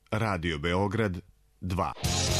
Radio Beograd 2.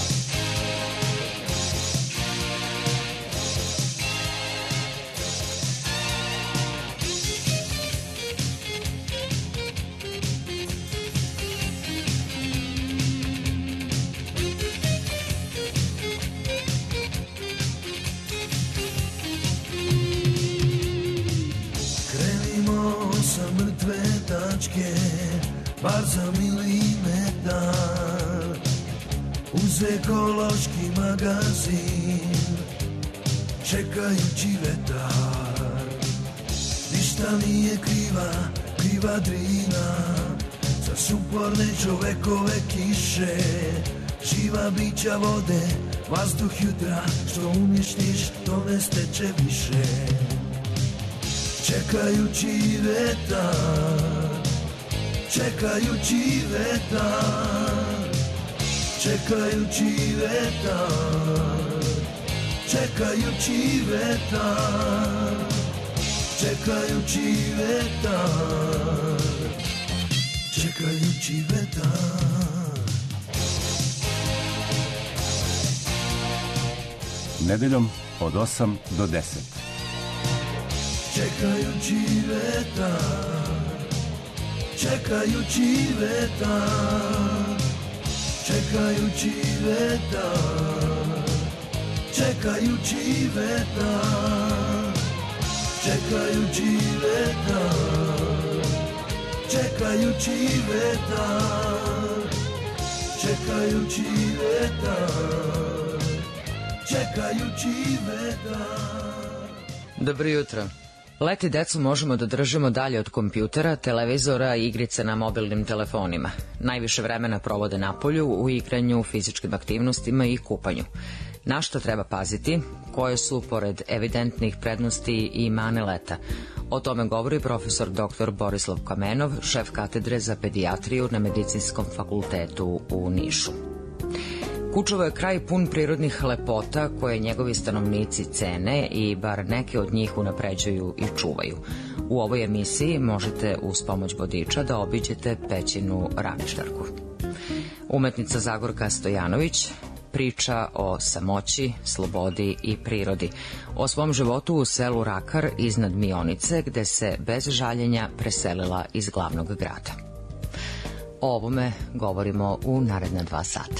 Krenimo sa mrtve tačke, bar za milimetar, uz ekološki magazin, čekajući vetar. Ništa nije kriva drina, za suporne čovekove kiše, živa bića vode, vazduh jutra, što uništiš, to ne steče više. Čekajući vetar, čekajući vetar, čekajući vetar, čekajući vetar, čekajući vetar, čekajući vetar. Nedeljom od 8 do 10. Čekajući vetar, čekajući vetar, čekajući vetar, čekajući vetar, čekajući vetar, čekajući vetar, čekajući vetar, čekajući vetar. Dobro jutro. Leti decu možemo da držimo dalje od kompjutera, televizora i igrice na mobilnim telefonima. Najviše vremena provode napolju u igranju, fizičkim aktivnostima i kupanju. Na što treba paziti? Koje su, pored evidentnih prednosti, i mane leta? O tome govori profesor dr. Borislav Kamenov, šef katedre za pedijatriju na Medicinskom fakultetu u Nišu. Kučevo je kraj pun prirodnih lepota koje njegovi stanovnici cene i bar neke od njih unapređuju i čuvaju. U ovoj emisiji možete uz pomoć vodiča da obiđete pećinu Ravništarku. Umetnica Zagorka Stojanović priča o samoći, slobodi i prirodi, o svom životu u selu Rakar iznad Mionice, gde se bez žaljenja preselila iz glavnog grada. O ovome govorimo u naredna 2 sata.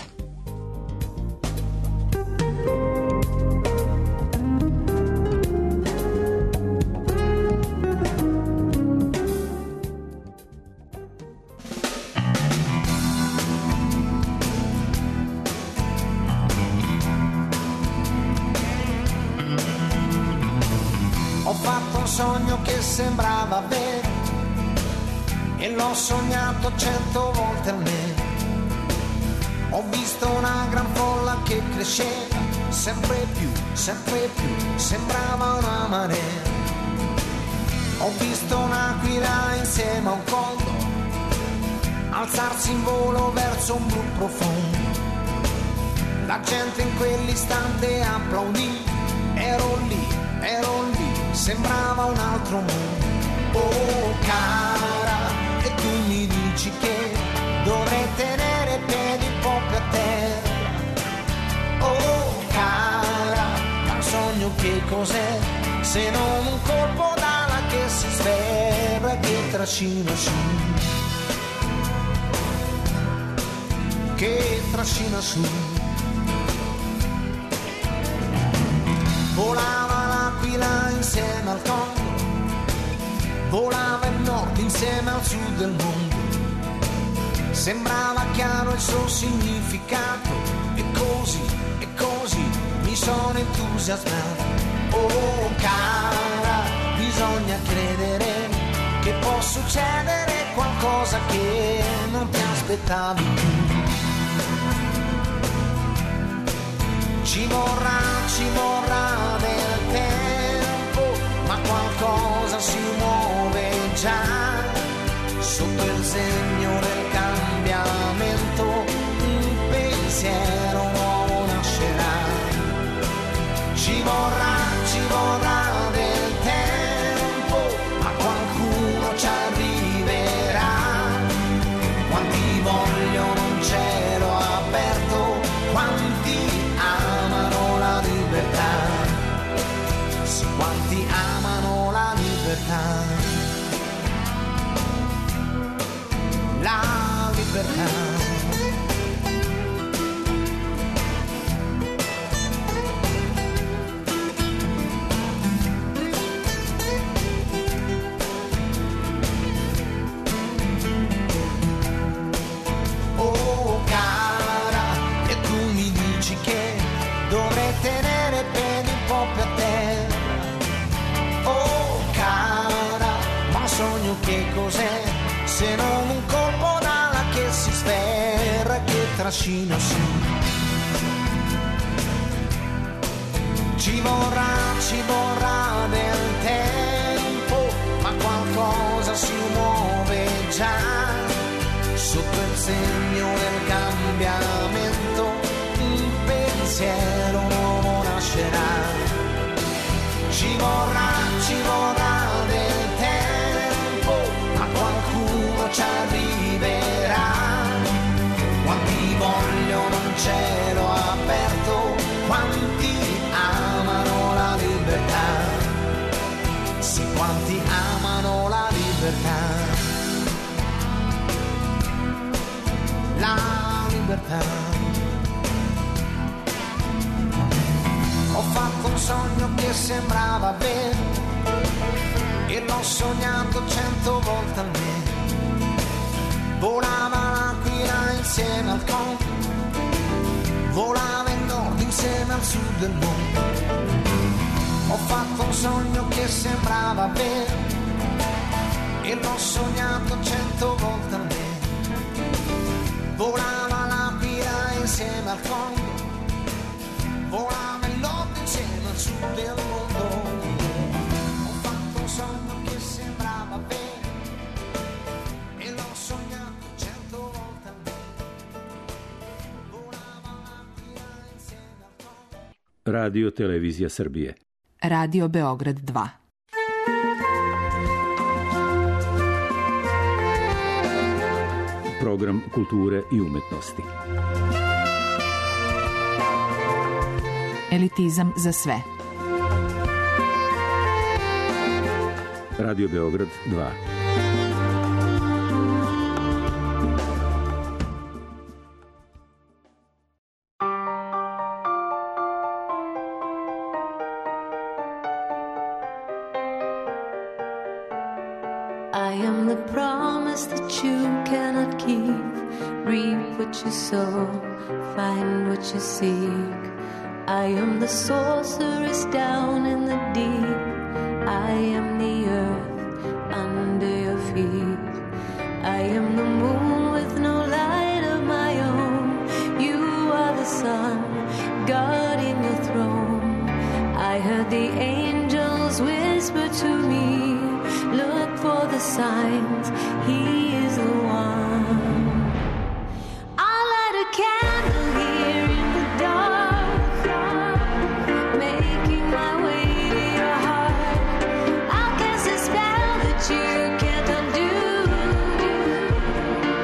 Sogno che sembrava vero e l'ho sognato 100 volte almeno. Ho visto una gran folla che cresceva sempre più, sembrava una marea. Ho visto un'aquila insieme a un condor alzarsi in volo verso un blu profondo. La gente in quell'istante applaudì, ero lì, sembrava un altro mondo. Oh cara, e tu mi dici che dovrei tenere i piedi proprio a terra. Oh cara, ma il sogno che cos'è se non un colpo d'ala che si sferra e che trascina su, che trascina su. Volava l'aquila insieme al condor, volava il nord insieme al sud del mondo. Sembrava chiaro il suo significato e così mi sono entusiasmato. Oh cara, bisogna credere che può succedere qualcosa che non ti aspettavi più. Ci vorrà del tempo, ma qualcosa si muove già sotto il segno del cambiamento. Un pensiero nuovo nascerà. Ci vorrà del tempo, ma qualcuno ci arriverà. Quanti vogliono non c'è libertà, la libertà. Tenere bene un po' per te, oh cara, ma sogno che cos'è se non un colpo d'ala che si sferra, che trascina su. Ci vorrà del tempo, ma qualcosa si muove già sotto il segno del cambiamento, un pensiero nuovo nascerà. Ci vorrà del tempo, ma qualcuno ci arriverà. Quanti vogliono un cielo aperto, quanti amano la libertà. Sì, quanti amano la libertà. La libertà. Ho fatto un sogno che sembrava vero e l'ho sognato 100 volte almeno. Volava l'aquila insieme al conto, volava il nord insieme al sud del mondo. Ho fatto un sogno che sembrava vero e l'ho sognato 100 volte almeno. Volava l'aquila insieme al conto, volava il nord insieme al sud del mondo. Ho fatto un sogno che sembrava vero e l'ho sognato 100 volte almeno. Volava l'aquila insieme al conto. Radio Televizija Srbije. Radio Beograd 2. Program kulture i umetnosti. Elitizam za sve. Radio Beograd 2. I am the promise that you cannot keep. Reap what you sow, find what you seek. I am the sorceress down in the deep. I am the earth under your feet. I am the moon with no light of my own. You are the sun, God in your throne. I heard the angels whisper to me, look for the signs, he is the one. I'll light a candle here in the dark, making my way to your heart. I'll cast a spell that you can't undo.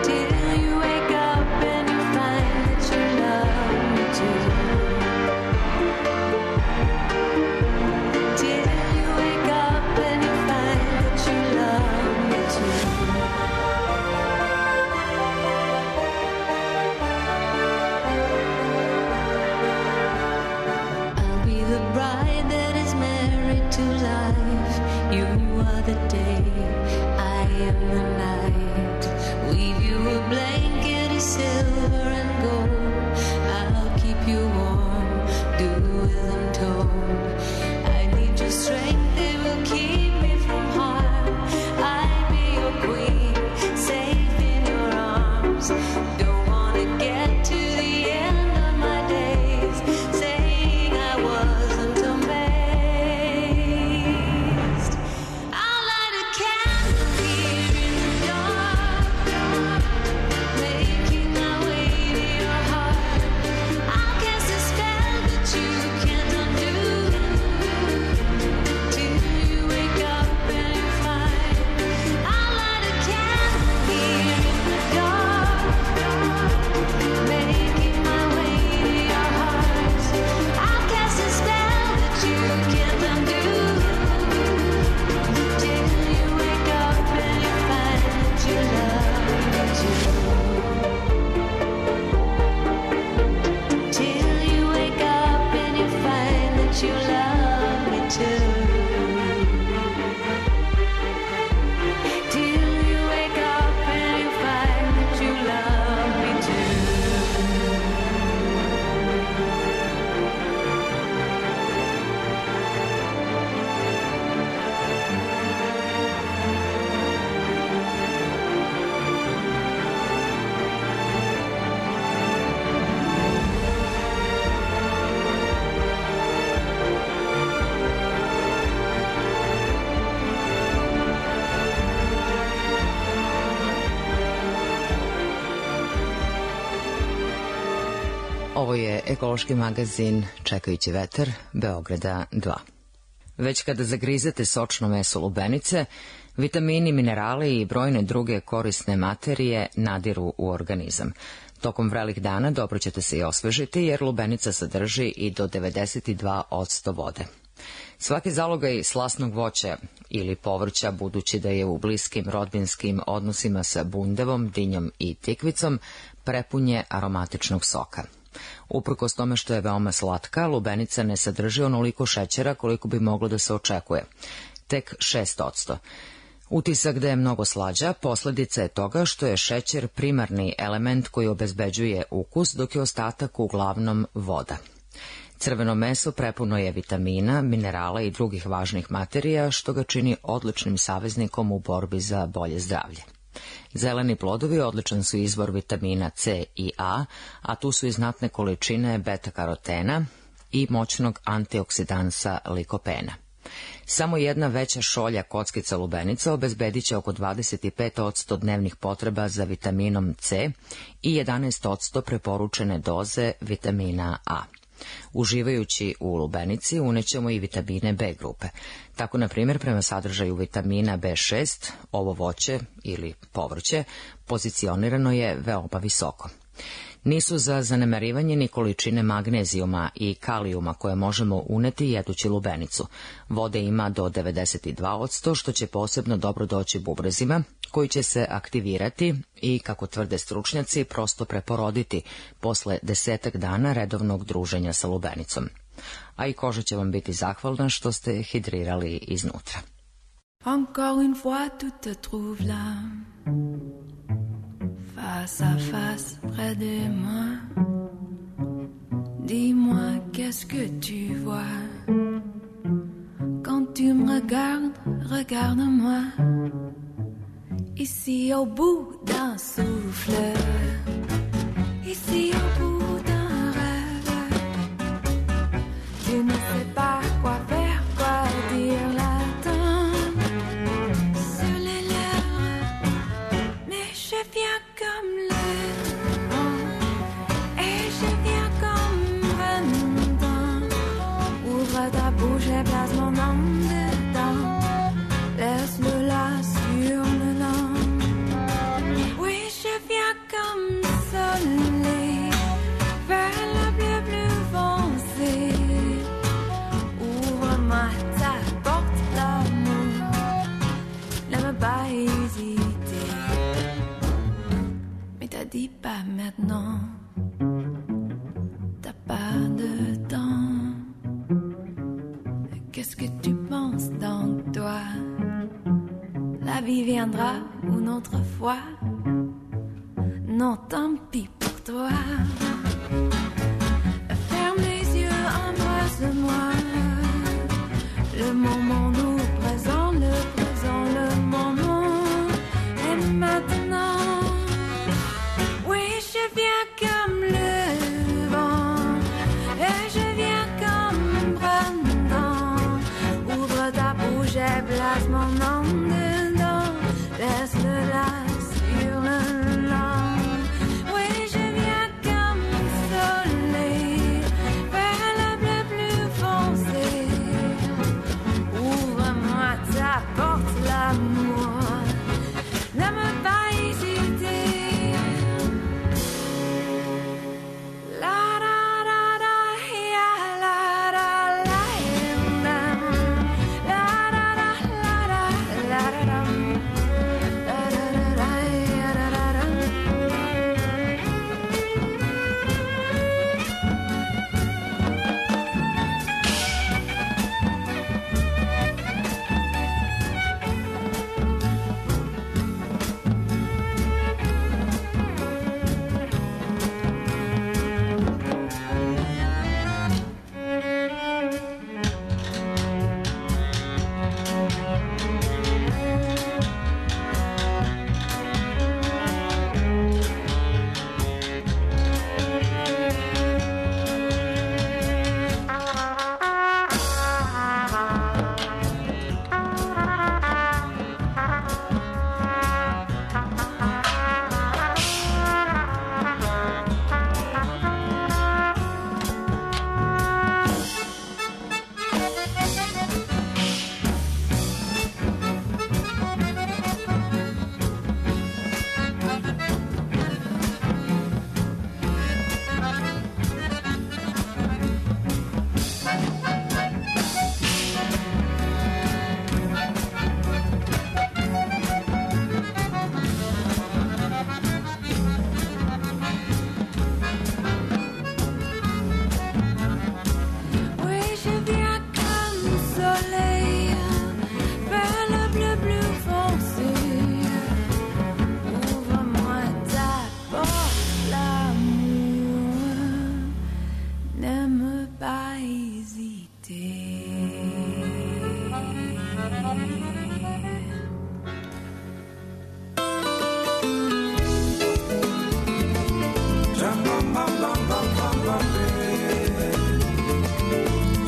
Ovo je ekološki magazin Čekajući vetar, Beograda 2. Već kada zagrizete sočno meso lubenice, vitamini, minerali i brojne druge korisne materije nadiru u organizam. Tokom vrelih dana dobro ćete se i osvežiti jer lubenica sadrži i do 92% vode. Svaki zalogaj slasnog voća ili povrća, budući da je u bliskim rodbinskim odnosima sa bundevom, dinjom i tikvicom, prepun je aromatičnog soka. Uprkos tome što je veoma slatka, lubenica ne sadrži onoliko šećera koliko bi moglo da se očekuje, tek 6%. Utisak da je mnogo slađa posledica je toga što je šećer primarni element koji obezbeđuje ukus, dok je ostatak uglavnom voda. Crveno meso prepuno je vitamina, minerala i drugih važnih materija, što ga čini odličnim saveznikom u borbi za bolje zdravlje. Zeleni plodovi odličan su izvor vitamina C i A, a tu su i znatne količine beta-karotena i moćnog antioksidansa likopena. Samo jedna veća šolja kockica lubenica obezbedit će oko 25% dnevnih potreba za vitaminom C i 11% preporučene doze vitamina A. Uživajući u lubenici unećemo i vitamine B grupe. Tako, na primjer, prema sadržaju vitamina B6, ovo voće ili povrće pozicionirano je veoma visoko. Nisu za zanemarivanje ni količine magnezijuma i kalijuma koje možemo uneti jedući lubenicu. Vode ima do 92%, što će posebno dobro doći bubrezima, koji će se aktivirati i, kako tvrde stručnjaci, prosto preporoditi posle 10 dana redovnog druženja sa lubenicom. A i koža će vam biti zahvalna što ste hidrirali iznutra. Encore une fois tu te trouves là, face à face près de moi. Dis-moi qu'est-ce que tu vois quand tu me regardes, regarde-moi. Ici au bout d'un souffle, ici au bout d'un rêve, tu ne sais pas quoi faire, quoi dire là-dedans sur les lèvres, mais je viens comme le vent et je viens comme printemps. Ouvre ta bouche et place mon nom dedans, laisse-le là sur le long. Oui, je viens comme soleil vers le bleu plus foncé. Ouvre-moi ta porte d'amour, n'aime pas hésiter. Mais t'as dit pas maintenant, t'as pas de temps. Qu'est-ce que tu penses dans toi? La vie viendra une autre fois. Non, tant pis pour toi. Ferme les yeux, embrasse-moi. Le moment nous présent, le moment est maintenant. Oui, je viens comme le vent et je viens comme printemps. Ouvre ta bouche et place mon nom dedans. Laisse-le là sur le long. Oui, je viens comme soleil vers le bleu plus foncé.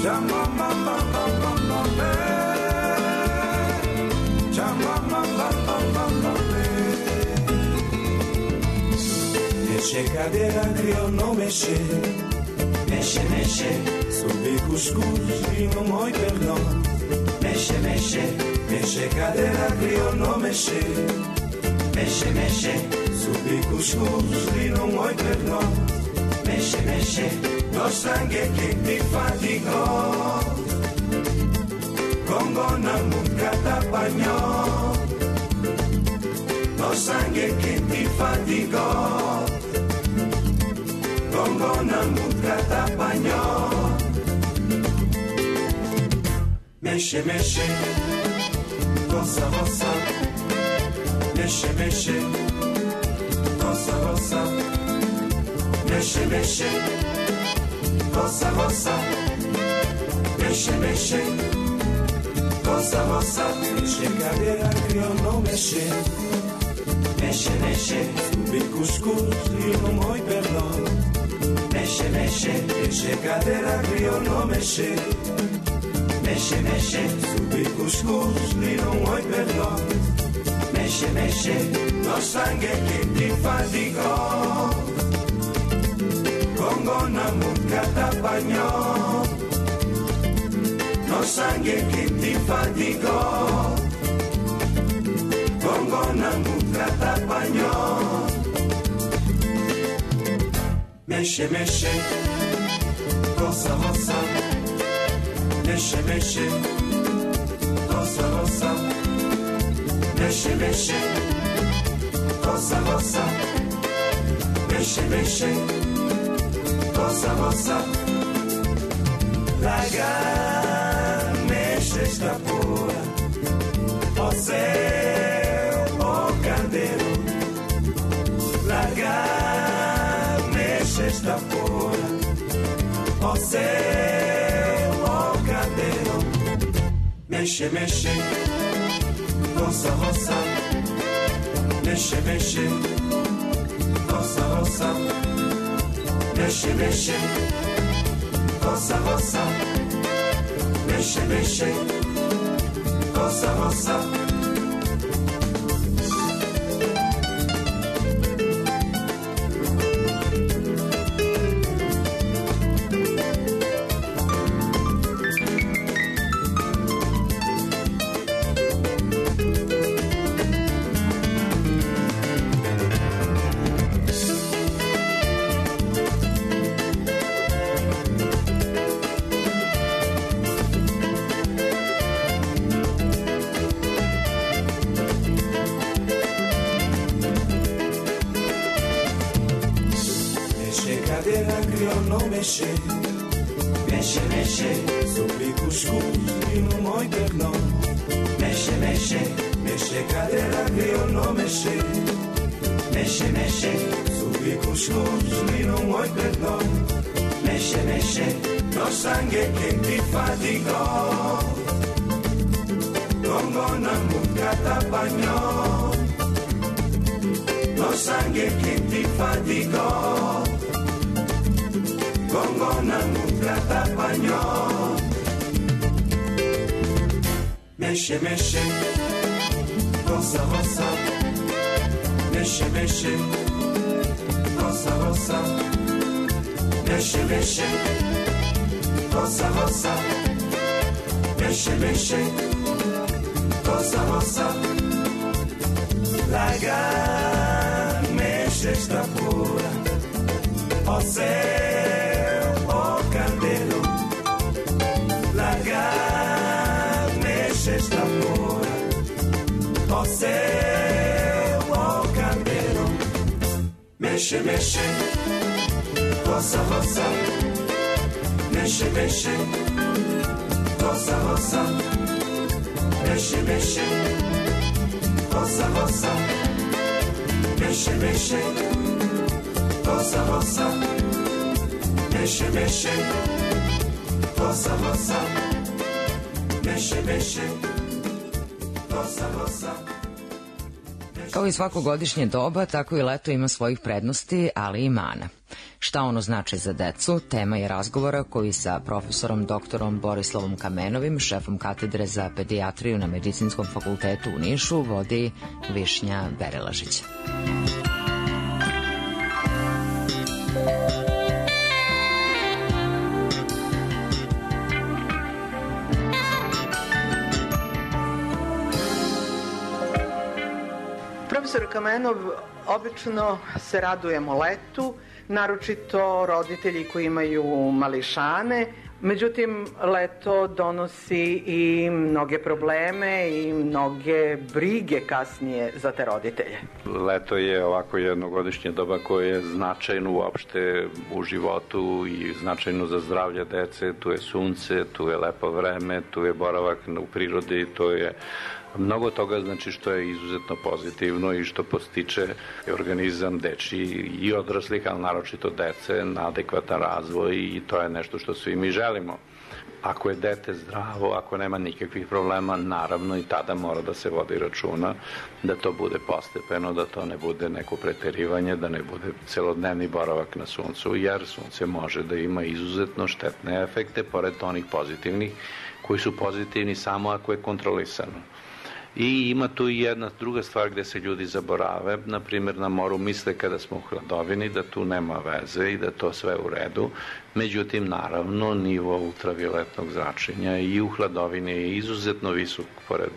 Mexe cadeira, não mexe. Mexe, mexe. Subir cuscuz e não moi perdão. Mexe, mexe. Mexe cadeira, não mexe. Mexe, mexe. Subir cuscuz e não moi perdão. Mexe, mexe. No sangue que te fatigou. Congo na muca tapanhou. No sangue que te fatigou. Congo na muca tapanhou. Mexe, mexe, roça, roça. Mexe, mexe, roça, roça. Mexe, mexe, roça, roça. Mexe, mexe, roça, roça. Mexe cadeira, criou, não mexe. Mexe, mexe, subir cuscuz e não moi perdão. Mexe, mexe, mexe cadeira, criou, não mexe. Mexe, mexe, subir cuscuz e não moi perdão. Mexe, mexe, no sangue que te fatigou. Congo na muca tapanhou. No sangue que te fatigou. Congo na muca tapanhou. Mexe, mexe, roça, roça. Mexe, mexe, roça, roça. Mexe, mexe, roça, roça. Mexe, mexe, roça, roça. Larga, mexe esta porra. Ó céu, ó candeiro. Larga, mexe esta porra. Ó céu, ó candeiro. Mexe, mexe, roça, roça. Mexe, mexe, roça, roça. Mexe, mexe, roça, roça. Mexe, mexe, roça, roça. Mexe, mexe, mexe, subir cuscuz e não moi perdão. Mexe, mexe, mexe cadeira, eu não mexe. Mexe, mexe, subir cuscuz e não moi perdão. Mexe, mexe, no sangue que te fatigou. Congo na muca tapanhou. No sangue que te fatigou. Congo na muca tapanhou. Mexe, mexe, roça, roça. Mexe, mexe, roça, roça. Mexe, mexe, roça, roça. Mexe, mexe, roça, roça. Larga, mexe esta porra. Ó céu, ó candeiro. Larga, mexe esta porra. Ó céu, ó candeiro. Mexe, mexe, roça, roça. Mexe, mexe, roça, roça. Mexe, mexe, roça, roça. Mexe, mexe, roça, roça. Mexe, mexe, roça, roça. Mexe, mexe, roça, roça. Kao i svako godišnje doba, tako i leto ima svojih prednosti, ali i mana. Šta ono znači za decu, tema je razgovora koji sa profesorom doktorom Borislavom Kamenovim, šefom katedre za pedijatriju na Medicinskom fakultetu u Nišu, vodi Višnja Berilažić. Profesor Kamenov, obično se radujemo letu, naročito roditelji koji imaju mališane. Međutim, leto donosi i mnoge probleme i mnoge brige kasnije za te roditelje. Leto je ovako jednogodišnje doba koje je značajno uopšte u životu i značajno za zdravlje dece. Tu je sunce, tu je lepo vreme, tu je boravak u prirodi, to je mnogo toga, znači, što je izuzetno pozitivno i što postiče organizam dečiji i odraslih, ali naročito dece, na adekvatan razvoj, i to je nešto što svi mi želimo. Ako je dete zdravo, ako nema nikakvih problema, naravno i tada mora da se vodi računa da to bude postepeno, da to ne bude neko preterivanje, da ne bude celodnevni boravak na suncu, jer sunce može da ima izuzetno štetne efekte, pored onih pozitivnih, koji su pozitivni samo ako je kontrolisano. I ima tu i jedna druga stvar gde se ljudi zaborave, na primjer na moru misle kada smo u hladovini da tu nema veze i da to sve u redu, međutim naravno nivo ultravioletnog zračenja i u hladovini je izuzetno visok pored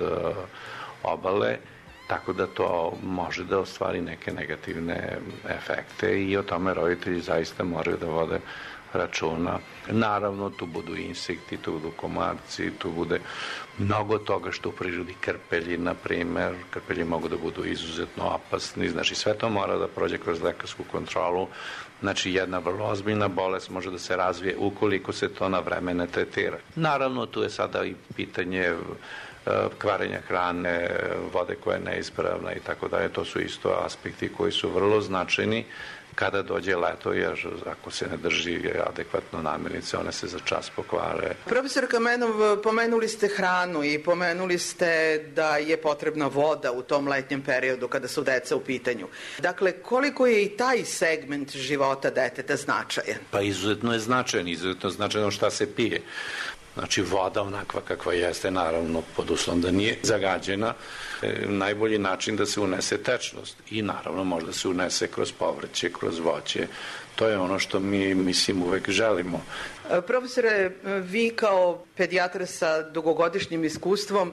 obale, tako da to može da ostvari neke negativne efekte i o tome roditelji zaista moraju da vode računa. Naravno, tu budu insekti, tu budu komarci, tu bude mnogo toga što u prirodi, krpelji, na primer. Krpelji mogu da budu izuzetno opasni, znači sve to mora da prođe kroz lekarsku kontrolu. Znači, jedna vrlo ozbiljna bolest može da se razvije ukoliko se to na vreme ne tretira. Naravno, tu je sada i pitanje kvarenja hrane, vode koja je neispravna i tako dalje. To su isto aspekti koji su vrlo značajni kada dođe leto, jer ako se ne drži adekvatno namirnice, one se za čas pokvare. Profesor Kamenov, pomenuli ste hranu i pomenuli ste da je potrebna voda u tom letnjem periodu kada su deca u pitanju. Dakle, koliko je i taj segment života deteta značajan? Pa izuzetno je značajno šta se pije. Znači, voda onakva kakva jeste, naravno, pod uslovom da nije zagađena, najbolji način da se unese tečnost i naravno možda se unese kroz povrće, kroz voće. To je ono što mi, mislim, uvek želimo. Profesore, vi kao pedijatar sa dugogodišnjim iskustvom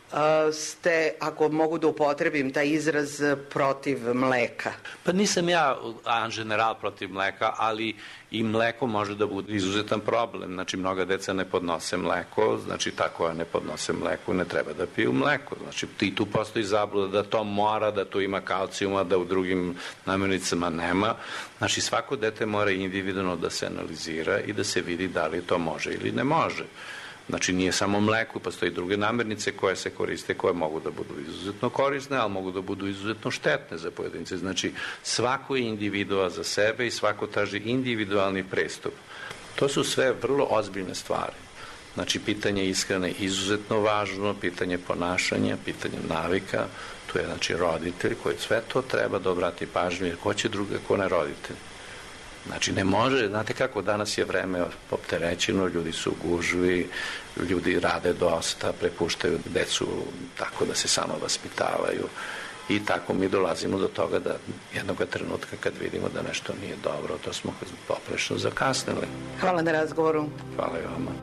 ste, ako mogu da upotrebim taj izraz, protiv mleka. Pa nisam ja en general protiv mleka, ali i mleko može da bude izuzetan problem. Znači, mnoga deca ne podnose mleko, znači ta koja ne podnose mleko ne treba da piju mleko. Znači, i tu postoji zabluda da to mora, da tu ima kalcijuma, da u drugim namirnicama nema. Znači, svako dete mora individualno da se analizira i da se vidi da li to može ili ne može. Znači, nije samo mleko, postoji druge namirnice koje se koriste, koje mogu da budu izuzetno korisne, ali mogu da budu izuzetno štetne za pojedince. Znači, svako je individua za sebe i svako traži individualni prestup. To su sve vrlo ozbiljne stvari. Znači, pitanje ishrane je izuzetno važno, pitanje ponašanja, pitanje navika, tu je, znači, roditelj koji sve to treba da obrati pažnju, jer ko će druga, ko ne roditelj. Znači, ne može, znate kako, danas je vreme opterećeno, ljudi su gužvi, ljudi rade dosta, prepuštaju decu tako da se samo vaspitavaju i tako mi dolazimo do toga da jednog trenutka kad vidimo da nešto nije dobro, to smo poprilično zakasnili. Hvala na razgovoru. Hvala i vama.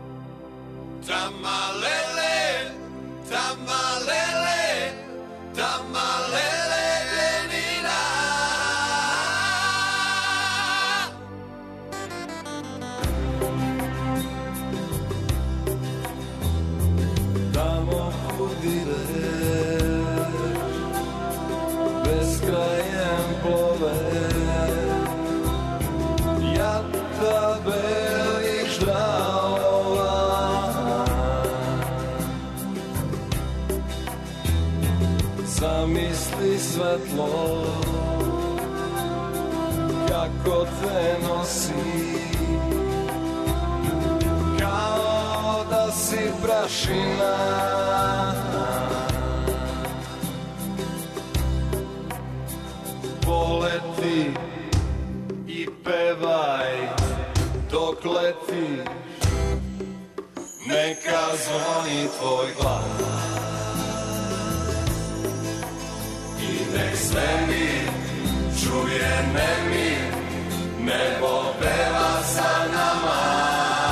Tamalele, tamalele, tamalele, Lenina. Tamo hudire, bezkrajem plove, jata belih ždralova. Zamisli svetlo, kako te nosi, kao da si prašina. Poleti i peva pevaj dok letiš, neka zvoni tvoj glas i nek svemir čuje nemir, nebo peva sa nama.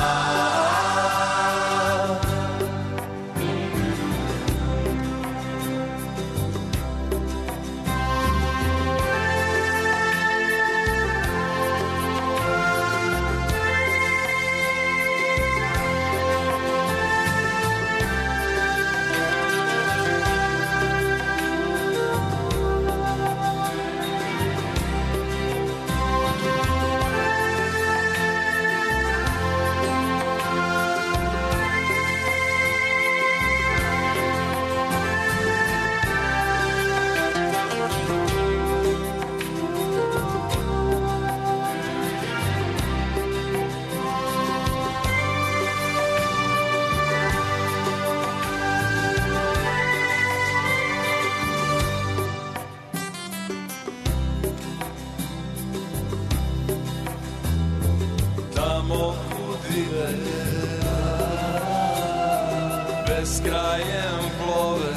Beskrajem plove,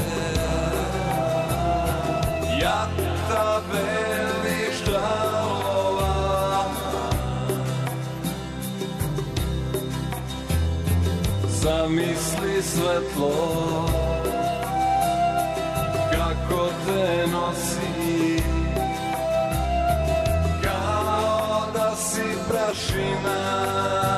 jata belih žalova, zamisli svetlo kako te nosi, kao da si prašina.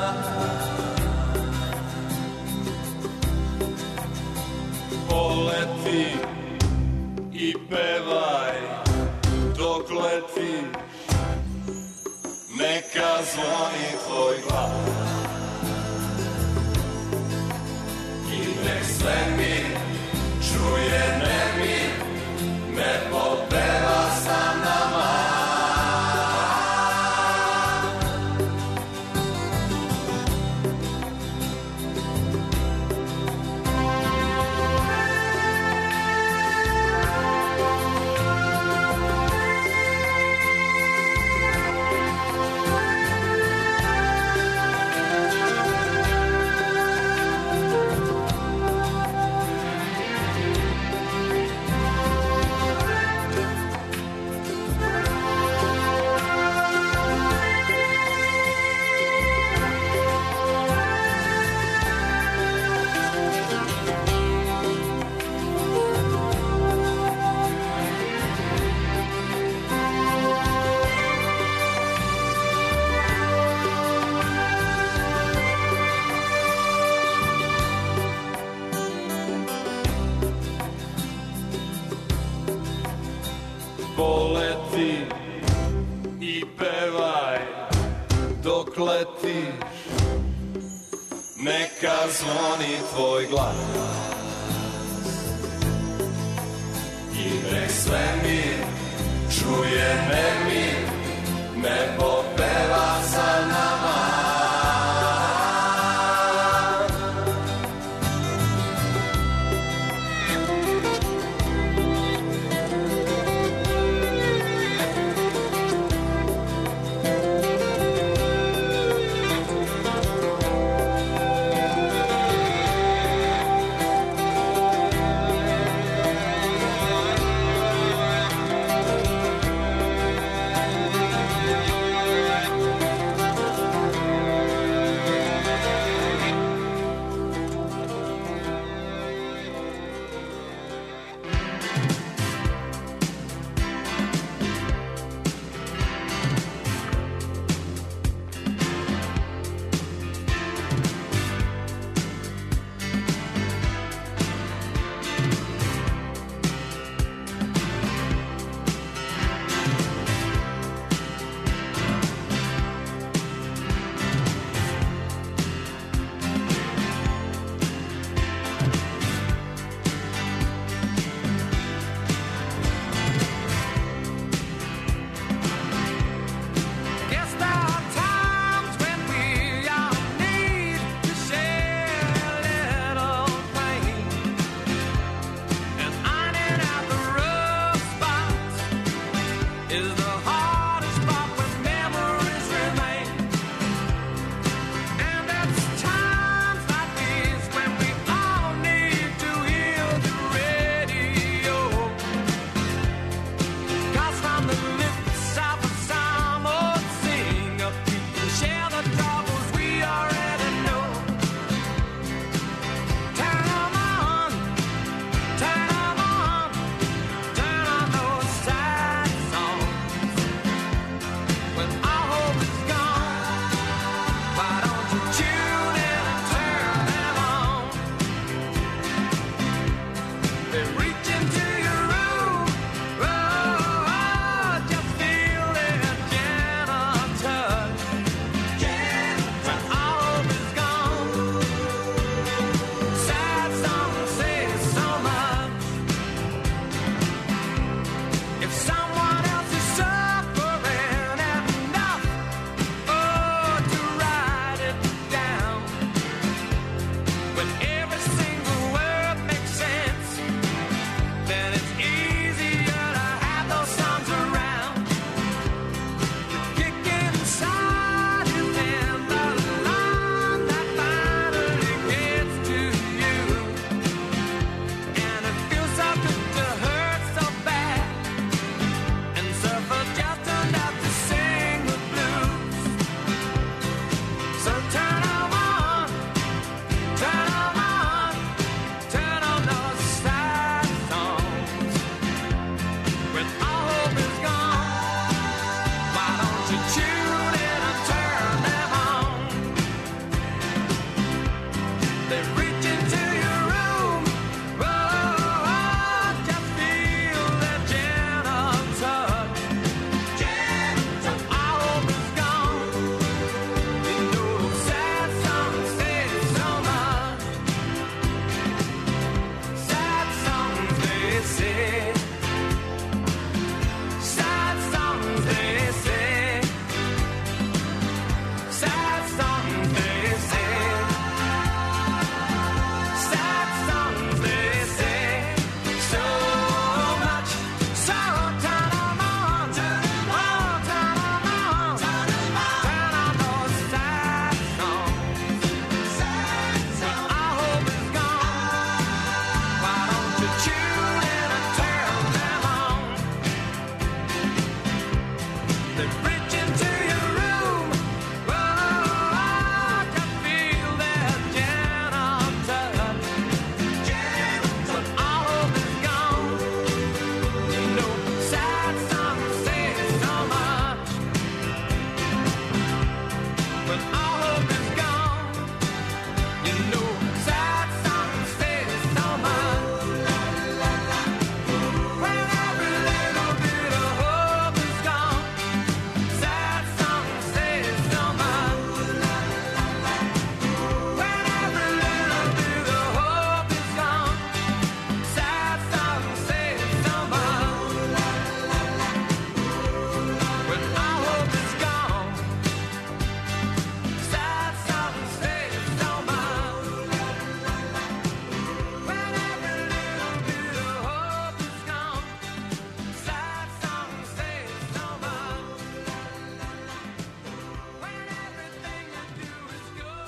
Poleti i pevaj dok letiš, neka zvoni tvoj glas i nek svemir čuje nemir, nebo peva sa nama. Poleti i pevaj dok letiš, neka zvoni tvoj glas i nek svemir čuje nemir, nebo peva sa nama.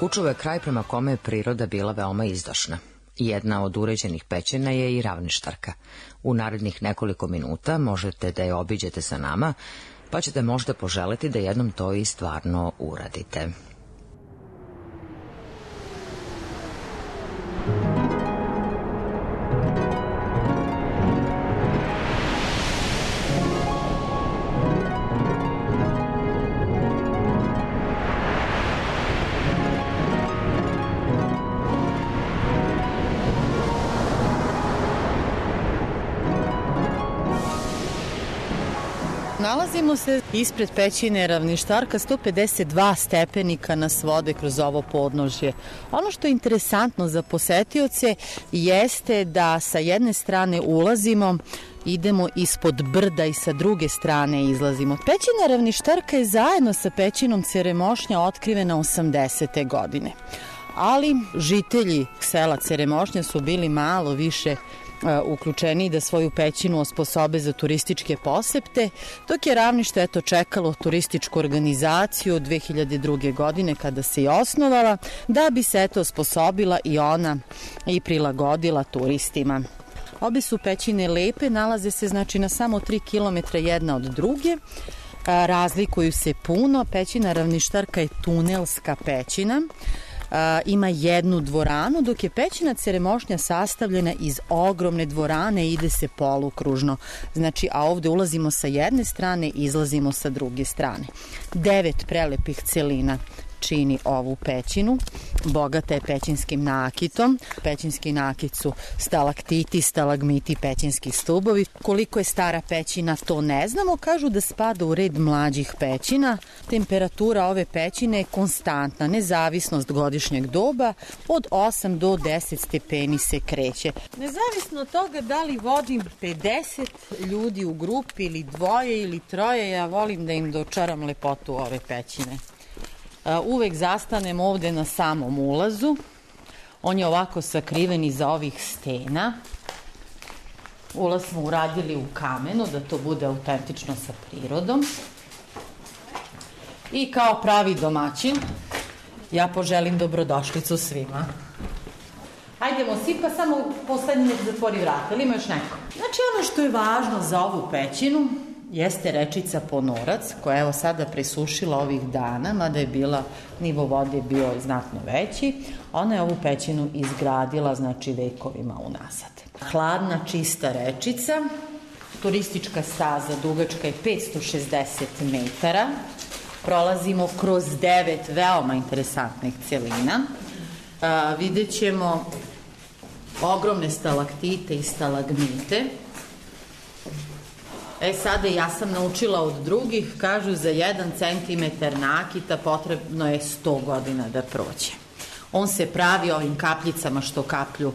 Kučevo je kraj prema kome je priroda bila veoma izdašna. Jedna od uređenih pećina je i Ravništarka. U narednih nekoliko minuta možete da je obiđete sa nama, pa ćete možda poželeti da jednom to i stvarno uradite. Nalazimo se ispred pećine Ravništarka, 152 stepenika nas vode kroz ovo podnožje. Ono što je interesantno za posetioce jeste da sa jedne strane ulazimo, idemo ispod brda i sa druge strane izlazimo. Pećina Ravništarka je zajedno sa pećinom Ceremošnja otkrivena 80. godine. Ali žitelji sela Ceremošnja su bili malo više uključeni da svoju pećinu osposobe za turističke posete, dok je Ravnište čekalo turističku organizaciju 2002. godine kada se i osnovala, da bi se osposobila i ona i prilagodila turistima. Obe su pećine lepe, nalaze se znači na samo 3 km jedna od druge, razlikuju se puno. Pećina Ravništarka je tunelska pećina, ima jednu dvoranu, dok je pećina Ceremošnja sastavljena iz ogromne dvorane i ide se polukružno. Znači, a ovde ulazimo sa jedne strane, izlazimo sa druge strane. 9 prelepih celina čini ovu pećinu. Bogata je pećinskim nakitom. Pećinski nakit su stalaktiti, stalagmiti, pećinski stubovi. Koliko je stara pećina, to ne znamo. Kažu da spada u red mlađih pećina. Temperatura ove pećine je konstantna, nezavisnost godišnjeg doba, od 8 do 10 stepeni se kreće. Nezavisno od toga da li vodim 50 ljudi u grupi ili 2 ili 3, ja volim da im dočaram lepotu ove pećine. Uvek zastanem ovde na samom ulazu. On je ovako sakriven iza ovih stena. Ulaz smo uradili u kamenu, da to bude autentično sa prirodom. I kao pravi domaćin, ja poželim dobrodošlicu svima. Hajdemo svi, pa samo poslednji nek zatvori vrata, ili ima još neko? Znači, ono što je važno za ovu pećinu jeste rečica Ponorac, koja je evo sada presušila ovih dana, mada je bila, nivo vode bio znatno veći. Ona je ovu pećinu izgradila, znači, vekovima unazad. Hladna, čista rečica, turistička staza dugačka je 560 metara, prolazimo kroz 9 veoma interesantnih celina. Vidjet ćemo ogromne stalaktite i stalagmite. Sada ja sam naučila od drugih, kažu za 1 centimetar nakita potrebno je 100 godina da prođe. On se pravi ovim kapljicama što kaplju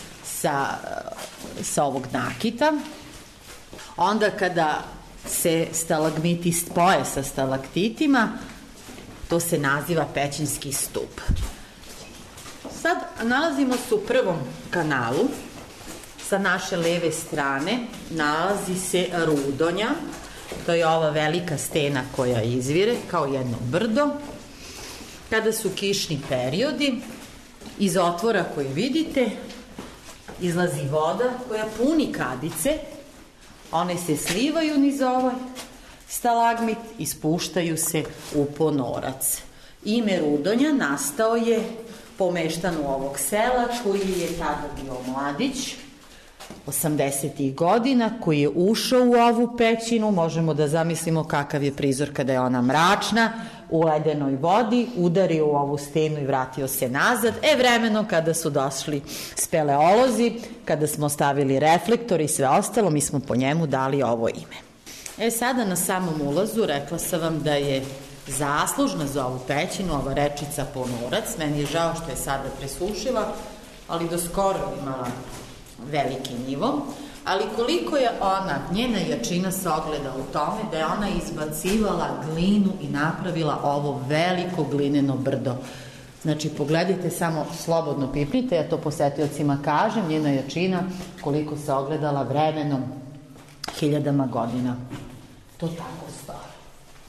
sa ovog nakita. Onda kada se stalagmiti spoje sa stalaktitima, to se naziva pećinski stup. Sad nalazimo se u prvom kanalu. Sa naše leve strane nalazi se Rudonja, to je ova velika stena koja izvire kao jedno brdo. Kada su kišni periodi, iz otvora koje vidite izlazi voda koja puni kadice, one se slivaju niz ovaj stalagmit i spuštaju se u Ponorac. Ime Rudonja nastao je po meštanu ovog sela koji je tada bio mladić, 80. godina, koji je ušao u ovu pećinu. Možemo da zamislimo kakav je prizor kada je ona mračna, u ledenoj vodi, udario u ovu stenu i vratio se nazad. Vremenom kada su došli speleolozi, kada smo stavili reflektor i sve ostalo, mi smo po njemu dali ovo ime. Sada na samom ulazu rekla sam vam da je zaslužna za ovu pećinu ova rečica Ponorac. Meni je žao što je sada presušila, ali do skoro imala veliki nivo, ali koliko je ona, njena jačina se ogleda u tome da je ona izbacivala glinu i napravila ovo veliko glineno brdo. Znači, pogledajte samo, slobodno pipnite, ja to posetiocima kažem, njena jačina koliko se ogledala vremenom, hiljadama godina. To tako stoji.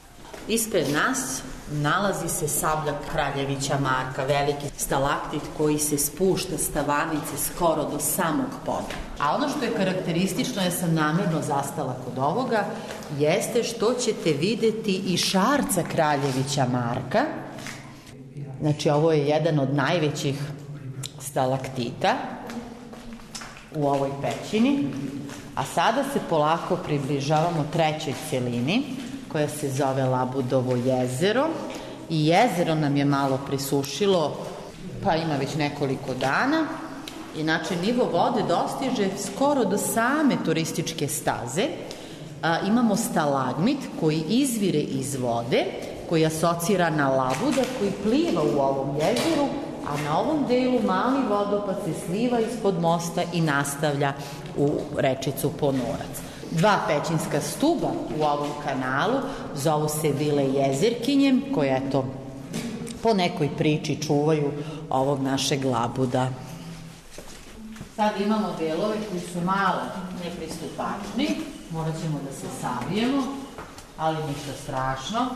Ispred nas nalazi se sablja Kraljevića Marka, veliki stalaktit koji se spušta s tavanice skoro do samog poda. A ono što je karakteristično, ja sam namerno zastala kod ovoga, jeste što ćete videti i šarca Kraljevića Marka. Znači, ovo je jedan od najvećih stalaktita u ovoj pećini. A sada se polako približavamo trećoj celini, koja se zove Labudovo jezero. I jezero nam je malo prisušilo, pa ima već nekoliko dana. Inače, nivo vode dostiže skoro do same turističke staze. Imamo stalagmit koji izvire iz vode, koji asocira na labuda koji pliva u ovom jezeru, a na ovom delu mali vodopad se sliva ispod mosta i nastavlja u rečicu Ponorac. Dva pećinska stuba u ovom kanalu zovu se Vile Jezerkinjem, koje, eto, po nekoj priči čuvaju ovog našeg labuda. Sad imamo delove koji su malo nepristupačni, morat ćemo da se savijemo, ali ništa strašno.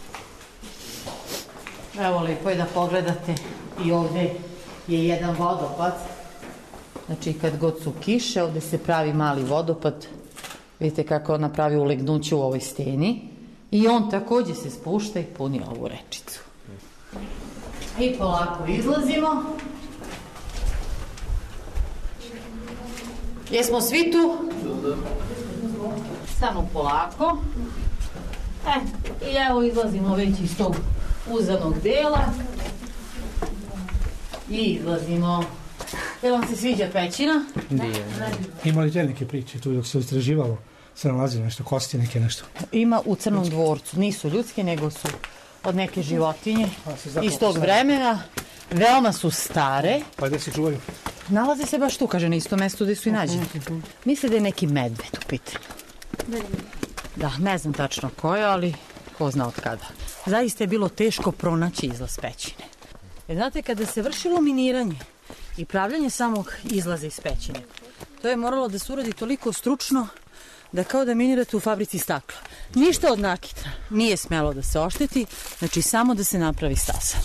Evo, lepo je da pogledate, i ovde je jedan vodopad. Znači, kad god su kiše, ovde se pravi mali vodopad. Vidite kako ona pravi ulegnuće u ovoj steni. I on takođe se spušta i puni ovu rečicu. I polako izlazimo. Jesmo svi tu? Samo polako. I evo izlazimo već iz tog uzanog dela. I izlazimo. Jel vam se sviđa pećina? Ima li te neke priče tu dok se istraživalo? Se nalazilo nešto, kosti neke nešto? Ima u Crnom dvorcu. Nisu ljudske, nego su od neke životinje iz tog vremena. Veoma su stare. Pa gde se čuvaju? Nalaze se baš tu, kaže, na isto mesto gde su i nađeni. Misle da je neki medved u pitanju. Da, ne znam tačno ko je, ali ko zna od kada. Zaista je bilo teško pronaći izlaz pećine. Znate, kada se vršilo miniranje i pravljanje samog izlaza iz pećine, to je moralo da se uradi toliko stručno da kao da minirate u fabrici stakla. Ništa od nakita nije smelo da se ošteti, znači samo da se napravi staza.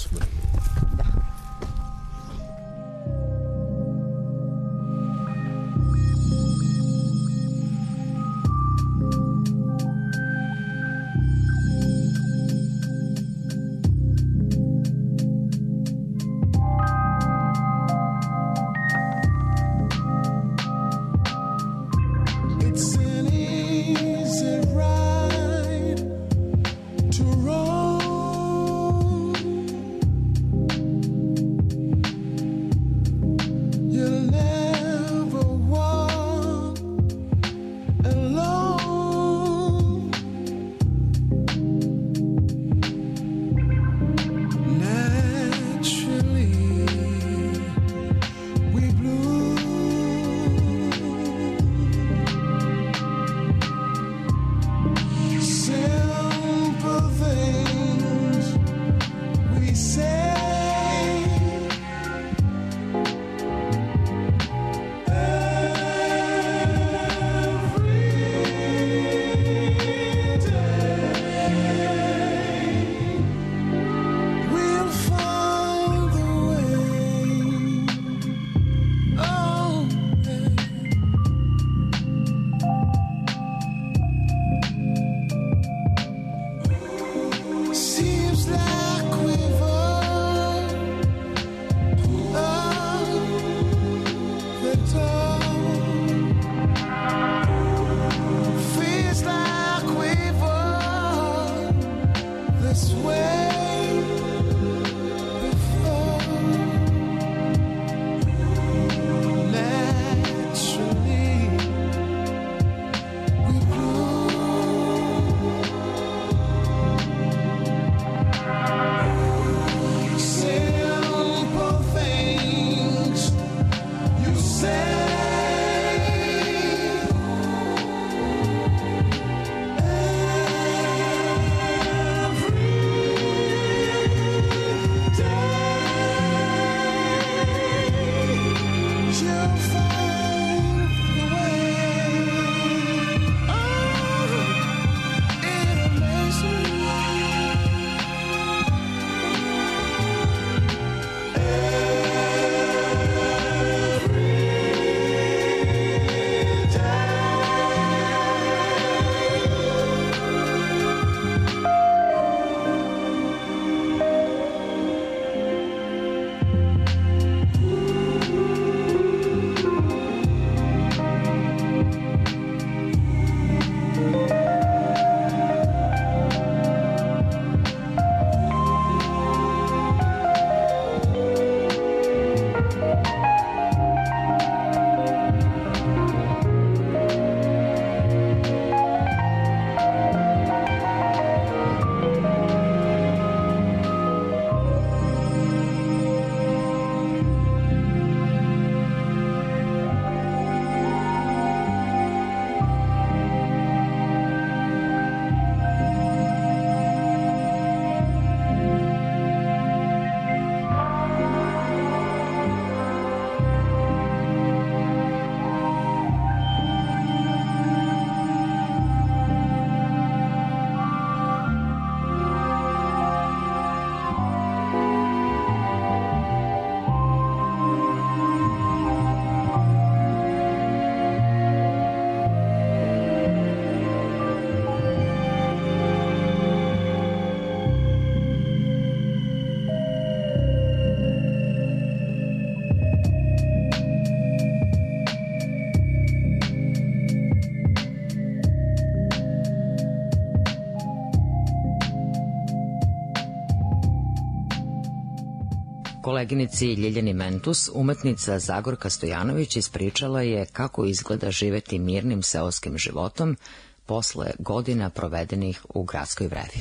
koleginici Ljiljani Mentus umetnica Zagorka Stojanović ispričala je kako izgleda živeti mirnim seoskim životom posle godina provedenih u gradskoj vrevi.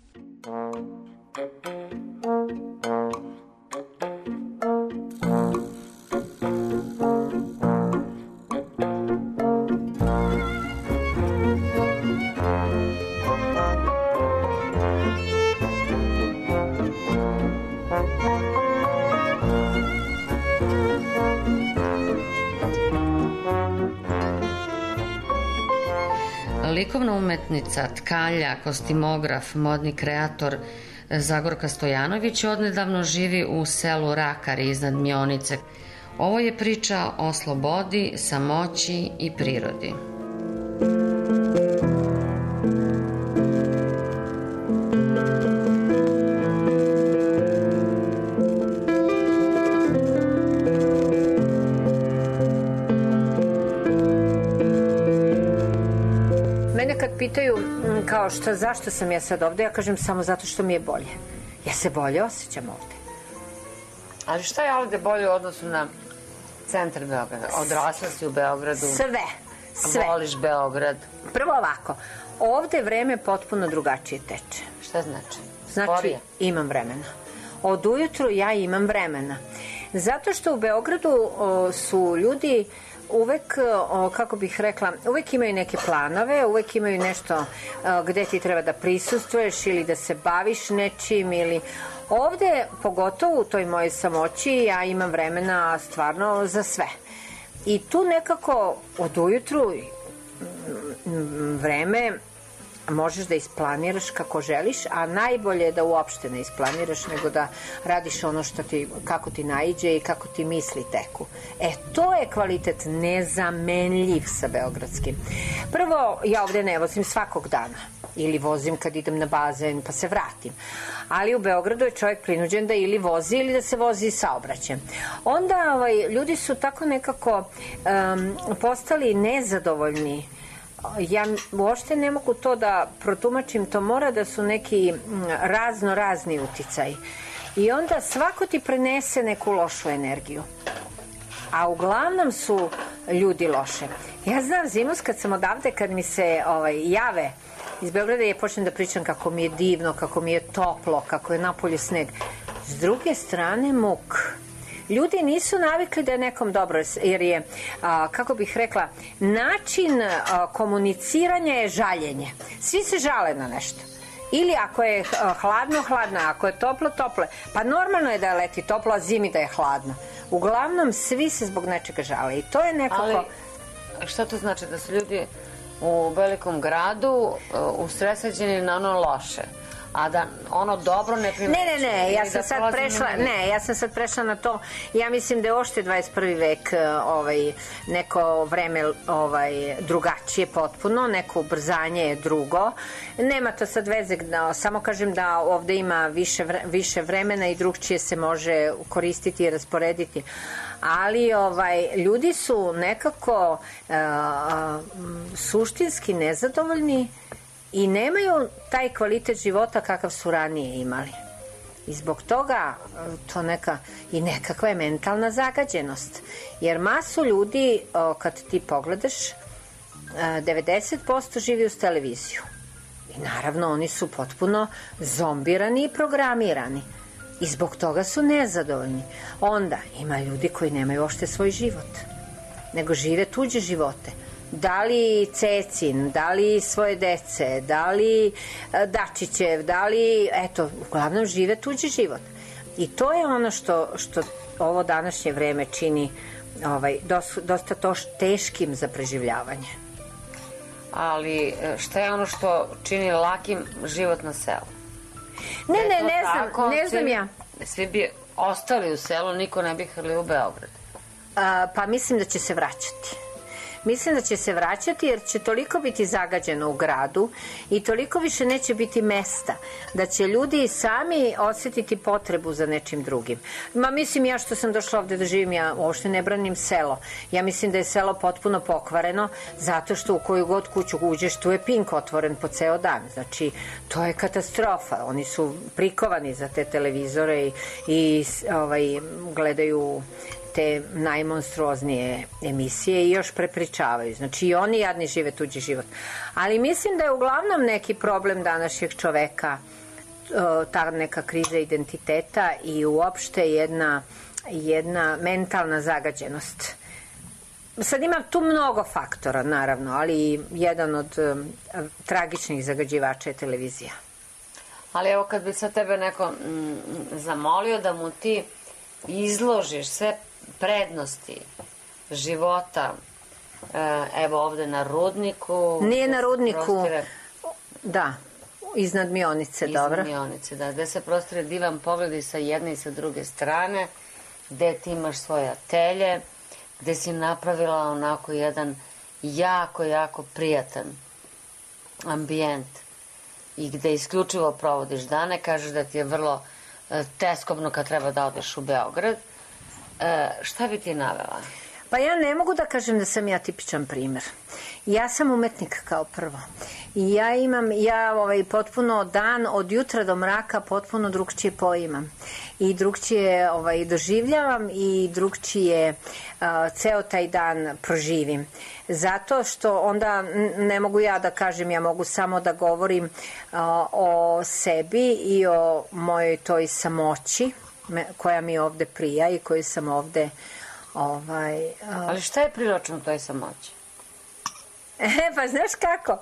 Likovna umetnica, tkalja, kostimograf, modni kreator Zagorka Stojanović odnedavno živi u selu Rakari iznad Mionice. Ovo je priča o slobodi, samoći i prirodi. Pitaju kao zašto sam ja sad ovde, ja kažem samo zato što mi je bolje. Ja se bolje osjećam ovde. Ali šta je ovde bolje u odnosu na centar Beograda? Odrasla si u Beogradu. Sve. Voliš Beograd. Prvo ovako, ovde vreme potpuno drugačije teče. Šta znači? Znači, imam vremena. Od ujutru ja imam vremena. Zato što u Beogradu su ljudi uvek, kako bih rekla, uvek imaju neke planove, uvek imaju nešto gde ti treba da prisustvuješ ili da se baviš nečim ili... Ovde, pogotovo u toj mojoj samoći, ja imam vremena stvarno za sve. I tu nekako od ujutru vreme možeš da isplaniraš kako želiš, a najbolje je da uopšte ne isplaniraš, nego da radiš ono kako ti naiđe i kako ti misli teku. To je kvalitet nezamenljiv sa beogradskim. Prvo, ja ovde ne vozim svakog dana. Ili vozim kad idem na bazen pa se vratim. Ali u Beogradu je čovjek prinuđen da ili vozi ili da se vozi saobraćajem. Onda ljudi su tako nekako postali nezadovoljni. Ja uopšte ne mogu to da protumačim, to mora da su neki razni uticaji. I onda svako ti prenese neku lošu energiju. A uglavnom su ljudi loše. Ja znam zimus kad sam odavde, kad mi se jave iz Beograda, ja počnem da pričam kako mi je divno, kako mi je toplo, kako je napolju sneg. S druge strane muk. Ljudi nisu navikli da je nekom dobro, jer je, kako bih rekla, način komuniciranja je žaljenje. Svi se žale na nešto. Ili ako je hladno, hladno, ako je toplo, toplo. Pa normalno je da leti toplo, a zimi da je hladno. Uglavnom, svi se zbog nečega žale. I to je nekako... Ali, šta to znači? Da su ljudi u velikom gradu usredsređeni na ono loše? A da ono dobro ne primećuje. Ne, ja sam sad prešla na to. Ja mislim da je ošte 21. vek neko vreme drugačije potpuno, neko ubrzanje je drugo. Nema to sad veze, samo kažem da ovde ima više vremena i drugčije se može koristiti i rasporediti. Ali ljudi su nekako suštinski nezadovoljni i nemaju taj kvalitet života kakav su ranije imali. I zbog toga to nekakva je mentalna zagađenost. Jer masu ljudi, kad ti pogledaš, 90% živi uz televiziju. I naravno oni su potpuno zombirani i programirani. I zbog toga su nezadovoljni. Onda ima ljudi koji nemaju uopšte svoj život, nego žive tuđe živote. Da li Cecin, da li svoje dece, da li Dačićev, da li, uglavnom žive tuđi život. I to je ono što ovo današnje vreme čini dosta to teškim za preživljavanje. Ali šta je ono što čini lakim život na selu? Ne znam ja. Svi bi ostali u selu, niko ne bi hrli u Beograd. Pa mislim da će se vraćati. Mislim da će se vraćati jer će toliko biti zagađeno u gradu i toliko više neće biti mesta da će ljudi sami osjetiti potrebu za nečim drugim. Mislim, ja što sam došla ovde da živim, ja uopšte ne branim selo. Ja mislim da je selo potpuno pokvareno zato što u koju god kuću uđeš, tu je Pink otvoren po ceo dan. Znači, to je katastrofa. Oni su prikovani za te televizore i gledaju te najmonstruoznije emisije i još prepričavaju. Znači i oni jadni žive tuđi život. Ali mislim da je uglavnom neki problem današnjeg čoveka ta neka kriza identiteta i uopšte jedna mentalna zagađenost. Sad ima tu mnogo faktora, naravno, ali jedan od tragičnih zagađivača je televizija. Ali evo kad bi sad tebe neko zamolio da mu ti izložiš sve prednosti života, evo ovde na Rudniku. Nije na Rudniku, da, iznad Mionice, dobro. Iznad Mionice, da, gde se prostire divan pogled i sa jedne i sa druge strane, gde ti imaš svoje atelje, gde si napravila onako jedan jako, jako prijatan ambijent i gde isključivo provodiš dane, kažeš da ti je vrlo teskobno kad treba da odeš u Beograd. Šta bi ti navela? Pa ja ne mogu da kažem da sam ja tipičan primer. Ja sam umetnik kao prvo. I ja imam, potpuno dan od jutra do mraka potpuno drugčije poimam. I drugčije doživljavam i drugčije ceo taj dan proživim. Zato što onda ne mogu ja da kažem, ja mogu samo da govorim o sebi i o mojoj toj samoći koja mi ovde prija i koju sam ovde Ali šta je priročno toj samoći? Pa znaš kako?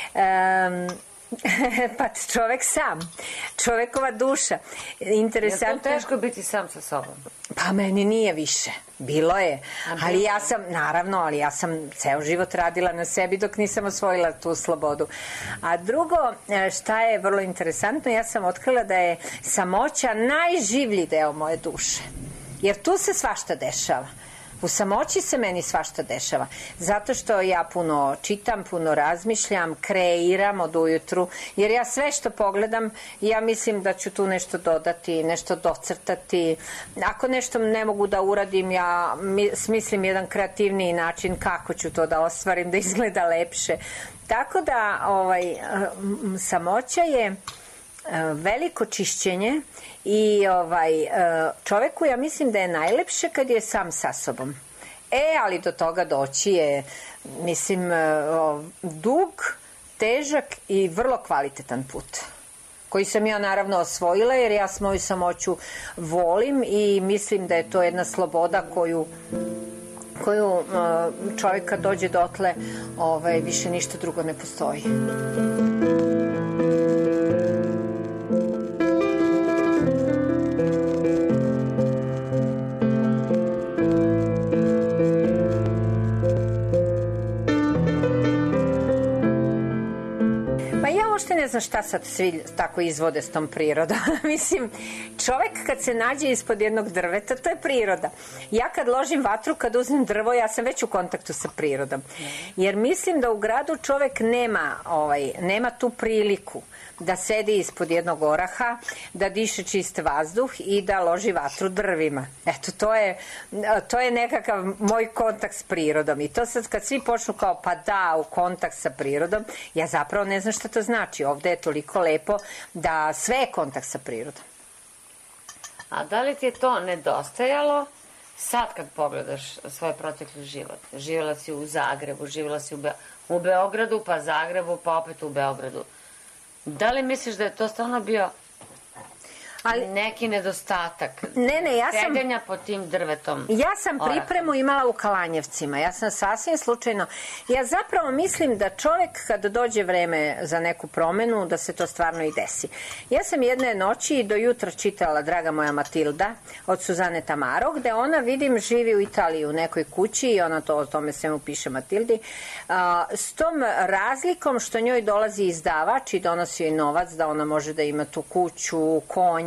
Pa čovek sam. Čovekova duša. Interesantno. Je to teško biti sam sa sobom? Pa meni nije više. Bilo je. Ali ja sam, naravno, ali ja sam ceo život radila na sebi dok nisam osvojila tu slobodu. A drugo, šta je vrlo interesantno, ja sam otkrila da je samoća najživlji deo moje duše. Jer tu se svašta dešava. U samoći se meni svašta dešava. Zato što ja puno čitam, puno razmišljam, kreiram od ujutru. Jer ja sve što pogledam, ja mislim da ću tu nešto dodati, nešto docrtati. Ako nešto ne mogu da uradim, ja smislim jedan kreativniji način kako ću to da ostvarim, da izgleda lepše. Tako da samoća je veliko čišćenje i čoveku ja mislim da je najlepše kad je sam sa sobom. Ali do toga doći je, mislim, dug, težak i vrlo kvalitetan put koji sam ja naravno osvojila jer ja moju samoću volim i mislim da je to jedna sloboda koju čovjek kad dođe dotle više ništa drugo ne postoji. Ne znam šta sad svi tako izvode s tom prirodom. Mislim, čovek kad se nađe ispod jednog drveta, to je priroda. Ja kad ložim vatru, kad uzmem drvo, ja sam već u kontaktu sa prirodom. Jer mislim da u gradu čovek nema tu priliku da sedi ispod jednog oraha, da diše čist vazduh i da loži vatru drvima. Eto, to je nekakav moj kontakt s prirodom. I to sad kad svi počnu kao pa da, u kontakt sa prirodom, ja zapravo ne znam šta to znači. Ovde je toliko lepo da sve je kontakt sa prirodom. A da li ti je to nedostajalo sad kad pogledaš svoj protekli život? Živjela si u Zagrebu, živjela si u Beogradu, pa Zagrebu, pa opet u Beogradu. Da li misliš da je to stvarno bio neki nedostatak? Ne, ja sam... Sedenja pod tim drvetom. Ja sam pripremu imala u Kalanjevcima. Ja sam sasvim slučajno... Ja zapravo mislim da čovek kad dođe vreme za neku promenu, da se to stvarno i desi. Ja sam jedne noći do jutra čitala Draga moja Matilda od Suzane Tamaro, gde ona, vidim, živi u Italiji u nekoj kući i ona o tome svemu piše Matildi, s tom razlikom što njoj dolazi izdavač i donosi joj novac da ona može da ima tu kuću, konja,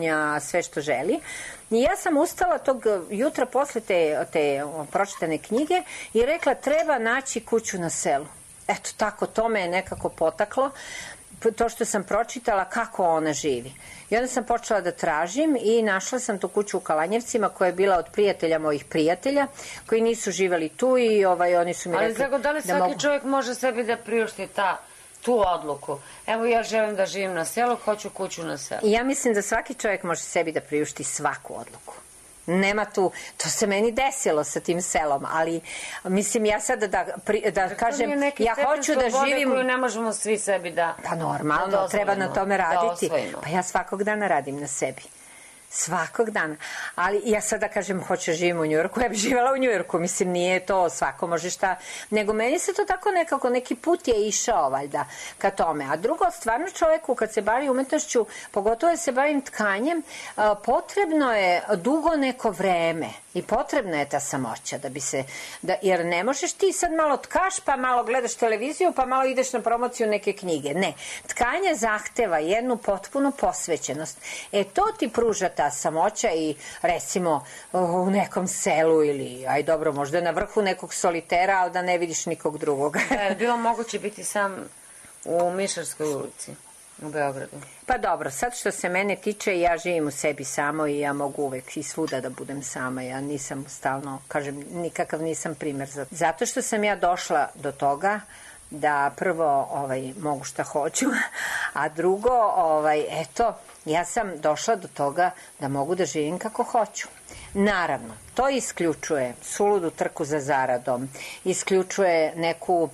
putovanja, sve što želi. I ja sam ustala tog jutra posle te pročitane knjige i rekla treba naći kuću na selu. Eto tako, to me je nekako potaklo, to što sam pročitala kako ona živi. I onda sam počela da tražim i našla sam tu kuću u Kalanjevcima koja je bila od prijatelja mojih prijatelja koji nisu živeli tu i oni su mi rekli... Ali da li svaki čovjek može sebi da priušti tu odluku? Evo ja želim da živim na selu, hoću kuću na selu. Ja mislim da svaki čovjek može sebi da priušti svaku odluku. Nema tu, to se meni desilo sa tim selom, ali mislim ja sada da kažem, ja hoću da živim... koju ne možemo svi sebi da... Pa normalno, treba na tome raditi. Pa ja svakog dana radim na sebi. Svakog dana. Ali ja sada kažem, hoću da živim u Njujorku, ja bih živjela u Njujorku, mislim nije to svako može šta, nego meni se to tako nekako, neki put je išao valjda ka tome. A drugo, stvarno čoveku kad se bavi umetnošću, pogotovo da se bavim tkanjem, potrebno je dugo neko vreme i potrebna je ta samoća da bi se, jer ne možeš ti sad malo tkaš, pa malo gledaš televiziju, pa malo ideš na promociju neke knjige. Ne, tkanje zahteva jednu potpunu posvećenost. To ti pruža ta samoća i recimo u nekom selu ili, aj dobro, možda na vrhu nekog solitera, ali da ne vidiš nikog drugog. Bilo moguće biti sam u Mišarskoj ulici u Beogradu? Pa dobro, sad što se mene tiče, ja živim u sebi samo i ja mogu uvek i svuda da budem sama. Ja nisam stalno, kažem, nikakav nisam primer za to. Zato što sam ja došla do toga da prvo mogu šta hoću, a drugo, eto, ja sam došla do toga da mogu da živim kako hoću. Naravno, to isključuje suludu trku za zaradom, isključuje neku...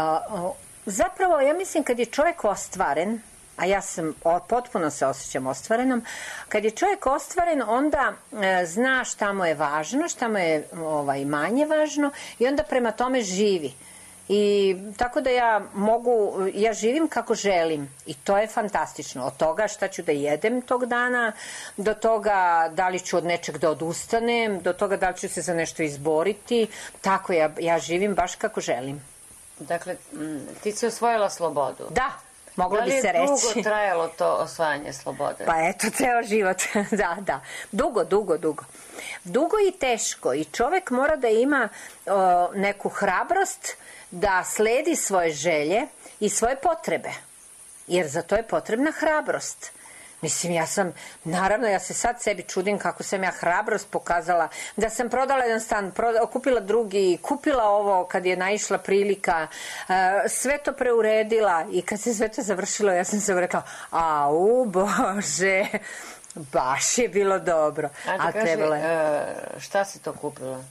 Zapravo, ja mislim kad je čovjek ostvaren, a ja sam potpuno se osjećam ostvarenom, kad je čovjek ostvaren, onda zna šta mu je važno, šta mu je manje važno i onda prema tome živi. I tako da ja živim kako želim i to je fantastično. Od toga šta ću da jedem tog dana, do toga da li ću od nečeg da odustanem, do toga da li ću se za nešto izboriti. Tako ja živim baš kako želim. Dakle, ti si osvojila slobodu. Da, moglo bi se reći. Da li je dugo trajalo to osvajanje slobode? Pa eto, ceo život. Da. Dugo. Dugo i teško i čovek mora da ima neku hrabrost da sledi svoje želje i svoje potrebe. Jer za to je potrebna hrabrost. Mislim, naravno, ja se sad sebi čudim kako sam ja hrabrost pokazala, da sam prodala jedan stan, kupila drugi, kupila ovo kad je naišla prilika, sve to preuredila i kad se sve to završilo, ja sam se rekla, au, Bože, baš je bilo dobro. Ajde, kaži, šta si to kupila?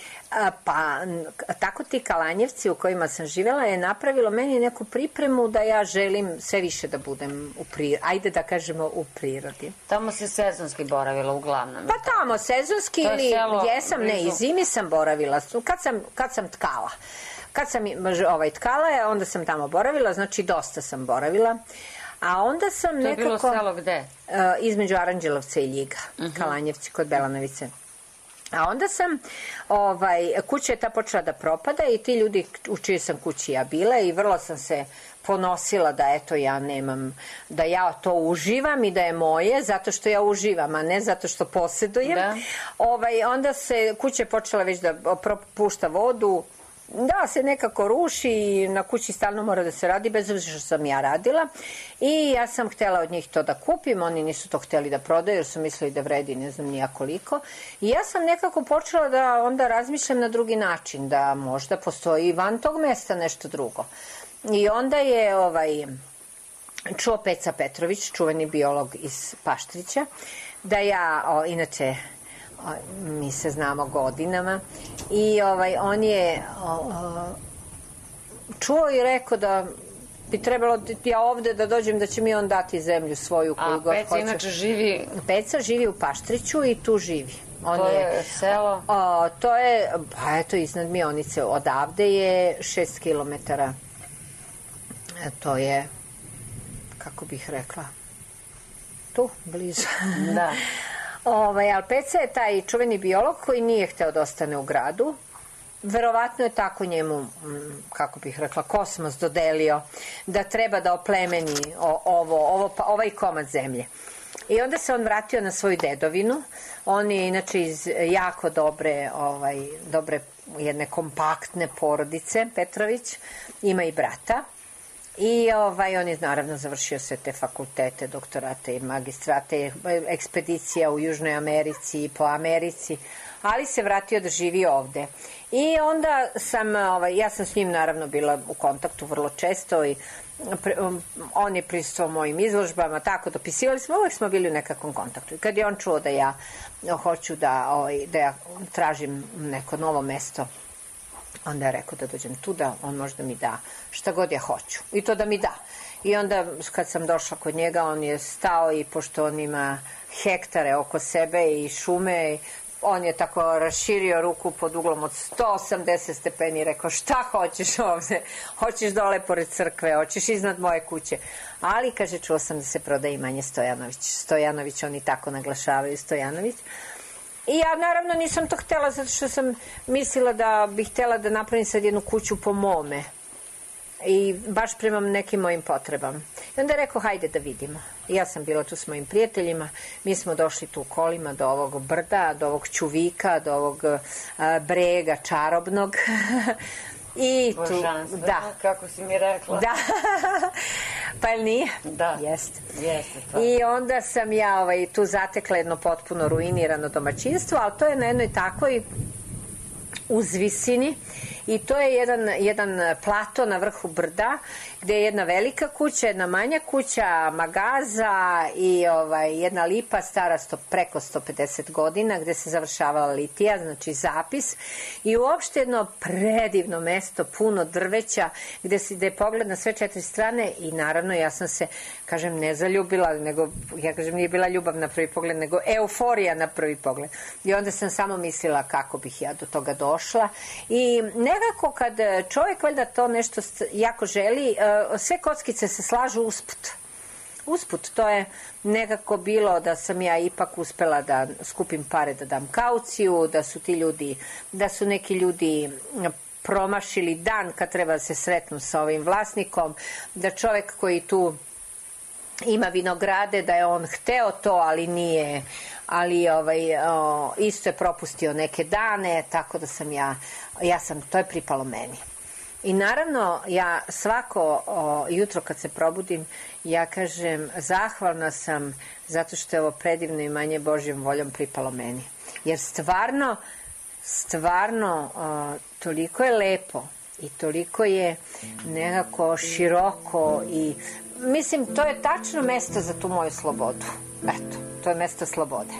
Pa, tako ti Kalanjevci u kojima sam živjela je napravilo meni neku pripremu da ja želim sve više da budem ajde da kažemo u prirodi. Tamo si sezonski boravila uglavnom? Pa tamo sezonski ili jesam, ne, i zimi sam boravila, kad sam tkala. Kad sam tkala, onda sam tamo boravila, znači dosta sam boravila. A onda sam nekako... To je bilo selo gde? Između Aranđelovca i Ljiga, Kalanjevci kod Belanovice. A onda sam, kuća je ta počela da propada i ti ljudi u čijoj sam kući ja bila i vrlo sam se ponosila da eto ja nemam, da ja to uživam i da je moje zato što ja uživam, a ne zato što posjedujem. Onda se kuća je počela već da propušta vodu, da se nekako ruši i na kući stalno mora da se radi, bez obzira što sam ja radila. I ja sam htjela od njih to da kupim, oni nisu to htjeli da prodaju jer su mislili da vredi ne znam nija koliko. I ja sam nekako počela da onda razmišljam na drugi način, da možda postoji van tog mesta nešto drugo. I onda je čuo Peca Petrović, čuveni biolog iz Paštrića, da ja, inače, mi se znamo godinama, i on je čuo i rekao da bi trebalo ja ovde da dođem, da će mi on dati zemlju svoju koju god hoće. A Peca inače živi? Peca živi u Paštriću i tu živi. To je selo? To je, pa eto, iznad Mionice. Odavde je 6 kilometara. To je, kako bih rekla, tu, blizu. Da. Ali Peca je taj čuveni biolog koji nije hteo da ostane u gradu. Verovatno je tako njemu, kako bih rekla, kosmos dodelio da treba da oplemeni ovaj komad zemlje. I onda se on vratio na svoju dedovinu. On je inače iz jako dobre jedne kompaktne porodice, Petrović. Ima i brata. I on je naravno završio sve te fakultete, doktorate i magistrate, ekspedicija u Južnoj Americi i po Americi, ali se vratio da živi ovde. I onda ja sam s njim naravno bila u kontaktu vrlo često i on je prisustvovao mojim izložbama, tako dopisivali smo, uvek smo bili u nekakvom kontaktu. I kad je on čuo da ja hoću da ja tražim neko novo mesto, onda je rekao da dođem tu, da on može da mi da šta god ja hoću. I to da mi da. I onda kad sam došla kod njega, on je stao i pošto on ima hektare oko sebe i šume, on je tako raširio ruku pod uglom od 180 stepeni i rekao šta hoćeš ovde? Hoćeš dole pored crkve, hoćeš iznad moje kuće. Ali, kaže, čuo sam da se prodaje imanje Stojanović. Stojanović, oni tako naglašavaju Stojanović. I ja naravno nisam to htela zato što sam mislila da bih htela da napravim sad jednu kuću po mome. I baš prema nekim mojim potrebama. I onda je rekao, hajde da vidimo. I ja sam bila tu s mojim prijateljima, mi smo došli tu kolima do ovog brda, do ovog čuvika, do ovog brega čarobnog. I tu, Božanstvo, da. Kako si mi rekla. Da. Pa ili nije? Da. Jeste. Pa. I onda sam ja tu zatekla jedno potpuno ruinirano domaćinstvo, ali to je na jednoj takvoj uzvisini i to je jedan plato na vrhu brda gde je jedna velika kuća, jedna manja kuća, magaza i jedna lipa stara preko 150 godina gde se završavala litija, znači zapis i uopšte jedno predivno mesto, puno drveća gde je pogled na sve 4 strane i naravno ja sam se, kažem, ne zaljubila, nego, ja kažem, nije bila ljubav na prvi pogled, nego euforija na prvi pogled. I onda sam samo mislila kako bih ja do toga došla i nekako kad čovjek valjda to nešto jako želi, sve kockice se slažu usput. To je nekako bilo da sam ja ipak uspela da skupim pare da dam kauciju, da su neki ljudi promašili dan kad treba da se sretnu sa ovim vlasnikom, da čovjek koji tu ima vinograde, da je on hteo to, ali nije, ali isto je propustio neke dane, tako da sam to je pripalo meni. I naravno, ja svako jutro kad se probudim, ja kažem, zahvalna sam zato što je ovo predivno imanje Božjom voljom pripalo meni. Jer stvarno, toliko je lepo i toliko je nekako široko i mislim, to je tačno mesto za tu moju slobodu. Eto, to je mesto slobode.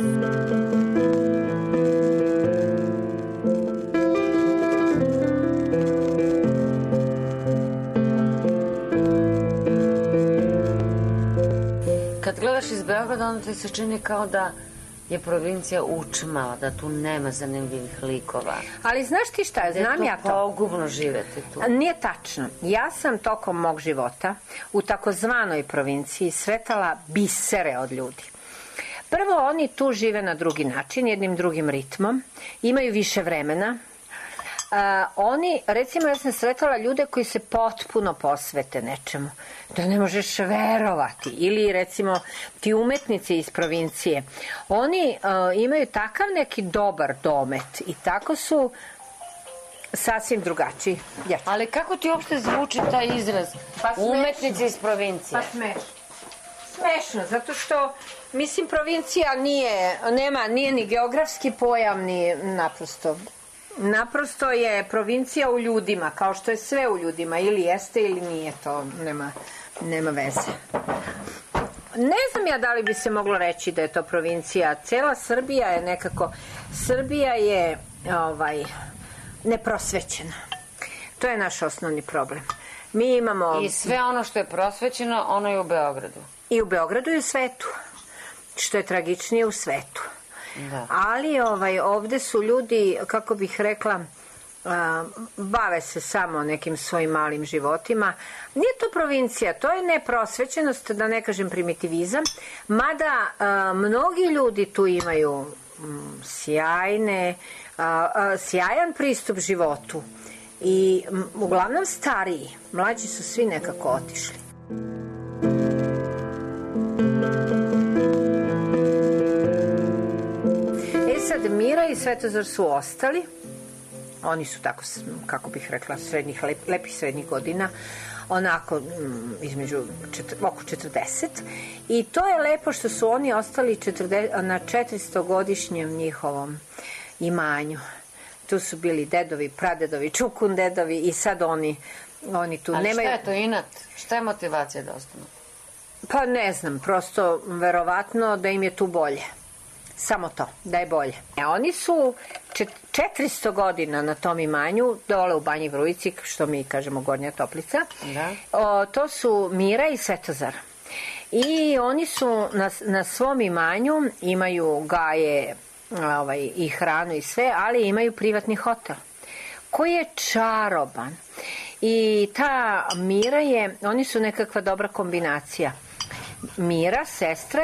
Kad gledaš iz Beograda, onda ti se čini kao da je provincija učmala, da tu nema zanimljivih likova. Ali znaš ti šta, znam ja to. Da je to pogubno živeti tu. Nije tačno. Ja sam tokom mog života u takozvanoj provinciji sretala bisere od ljudi. Prvo, oni tu žive na drugi način, jednim drugim ritmom, imaju više vremena. Oni, recimo, ja sam sretala ljude koji se potpuno posvete nečemu, da ne možeš verovati. Ili, recimo, ti umetnici iz provincije, oni imaju takav neki dobar domet i tako su sasvim drugačiji. Ali kako ti uopšte zvuči taj izraz? Umetnici iz provincije. Pa smešno, zato što, mislim, provincija nije ni geografski pojam, ni naprosto je provincija u ljudima, kao što je sve u ljudima, ili jeste ili nije, to nema veze. Ne znam ja da li bi se moglo reći da je to provincija. Cela Srbija je nekako, Srbija je neprosvećena. To je naš osnovni problem. Mi imamo... I sve ono što je prosvećeno, ono je u Beogradu. I u Beogradu i u svetu. Što je tragičnije u svetu. Da. Ali ovde su ljudi, kako bih rekla, bave se samo nekim svojim malim životima. Nije to provincija, to je neprosvećenost, da ne kažem primitivizam, mada mnogi ljudi tu imaju sjajan pristup životu i uglavnom stariji, mlađi su svi nekako otišli. sad Mira i Svetozar su ostali. Oni su tako, kako bih rekla, lepih srednjih godina, onako između oko 40. I to je lepo što su oni ostali na 400-godišnjem njihovom imanju. Tu su bili dedovi, pradedovi, čukundedovi i sad oni tu ali nemaju... šta je to inat? Šta je motivacija da ostanu? Pa ne znam, prosto verovatno da im je tu bolje. Samo to, da je bolje. Oni su 400 godina na tom imanju, dole u Banji Vrujici, što mi kažemo Gornja Toplica. Da. To su Mira i Svetozar. I oni su na svom imanju, imaju gaje i hranu i sve, ali imaju privatni hotel koji je čaroban. I ta Mira oni su nekakva dobra kombinacija. Mira, sestra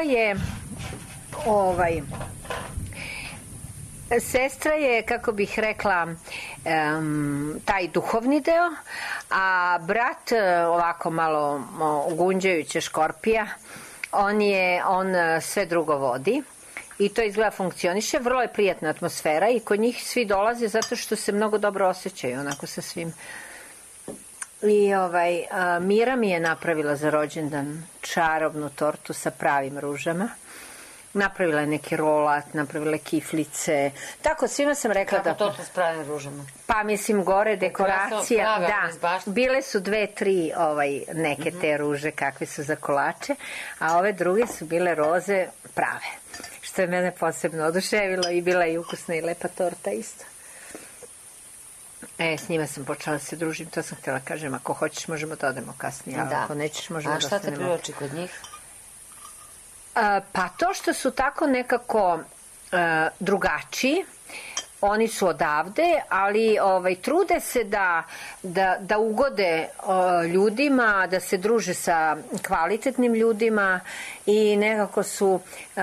je, kako bih rekla, taj duhovni deo, a brat, ovako malo gunđajuće škorpija, on sve drugo vodi i to izgleda funkcioniše, vrlo je prijatna atmosfera i kod njih svi dolaze zato što se mnogo dobro osjećaju, onako sa svim. I Mira mi je napravila za rođendan čarobnu tortu sa pravim ružama. Napravila je neki rolat, napravila je kiflice. Tako, svima sam rekla kako torta s pravim ružama? Pa mislim, gore dekoracija. Da, bile su 2-3 neke te ruže kakve su za kolače, a ove druge su bile roze prave. Što je mene posebno oduševilo i bila je ukusna i lepa torta isto. S njima sam počela da se družim, to sam htjela kažem, ako hoćeš možemo da odemo kasnije, a ako nećeš možemo da ostanemo. A šta te privlači kod njih? Pa to što su tako nekako drugačiji, oni su odavde, ali trude se da ugode ljudima, da se druže sa kvalitetnim ljudima i nekako su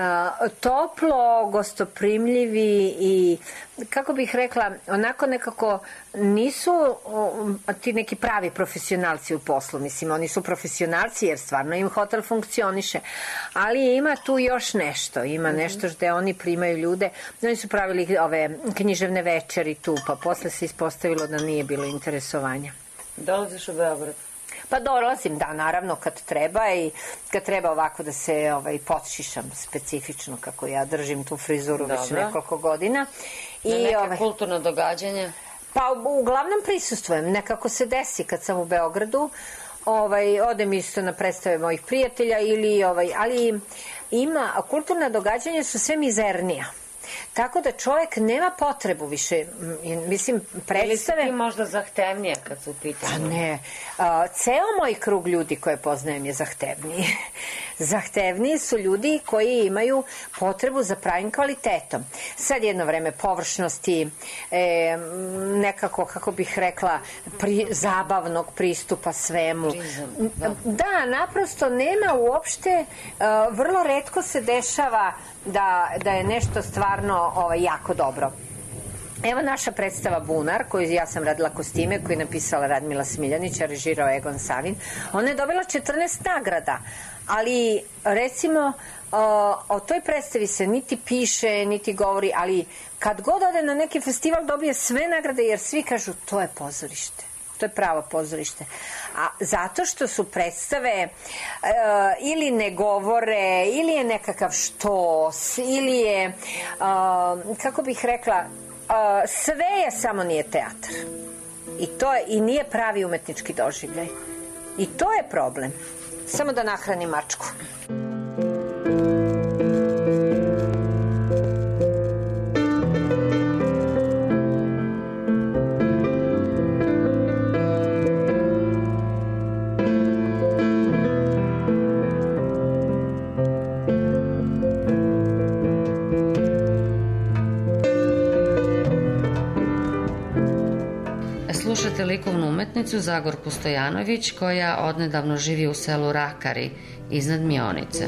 toplo, gostoprimljivi i, kako bih rekla, onako nekako nisu ti neki pravi profesionalci u poslu. Mislim, oni su profesionalci jer stvarno im hotel funkcioniše, ali ima tu još nešto. Ima nešto gde oni primaju ljude. Oni su pravili ove književne večeri tu, pa posle se ispostavilo da nije bilo interesovanja. Dolaziš u Beograd? Pa dolazim, da, naravno, kad treba i kad treba ovako da se podšišam specifično, kako ja držim tu frizuru već nekoliko godina. Na neke kulturno događanje? Pa uglavnom prisustvujem, nekako se desi kad sam u Beogradu, odem isto na predstave mojih prijatelja ali kulturna događanja su sve mizernija. Tako da čovjek nema potrebu više, mislim, predstave... Ili si ti možda zahtevnija kad su u pitanju? Pa ne. Ceo moj krug ljudi koje poznajem je zahtevniji. Zahtevniji su ljudi koji imaju potrebu za pravim kvalitetom. Sad jedno vreme površnosti, nekako, kako bih rekla, zabavnog pristupa svemu. Da, naprosto nema uopšte, vrlo retko se dešava da je nešto stvarno jako dobro. Evo naša predstava Bunar, koju ja sam radila kostime, koju je napisala Radmila Smiljanić, a režirao Egon Savin. Ona je dobila 14 nagrada, ali recimo o toj predstavi se niti piše, niti govori, ali kad god ode na neki festival dobije sve nagrade jer svi kažu to je pozorište. To je pravo pozorište. A zato što su predstave ili ne govore, ili je nekakav štos, ili je, kako bih rekla, sve je, samo nije teatr. I nije pravi umetnički doživljaj. I to je problem. Samo da nahrani mačku. Slušate likovnu umetnicu Zagorku Stojanović, koja odnedavno živi u selu Rakari iznad Mionice.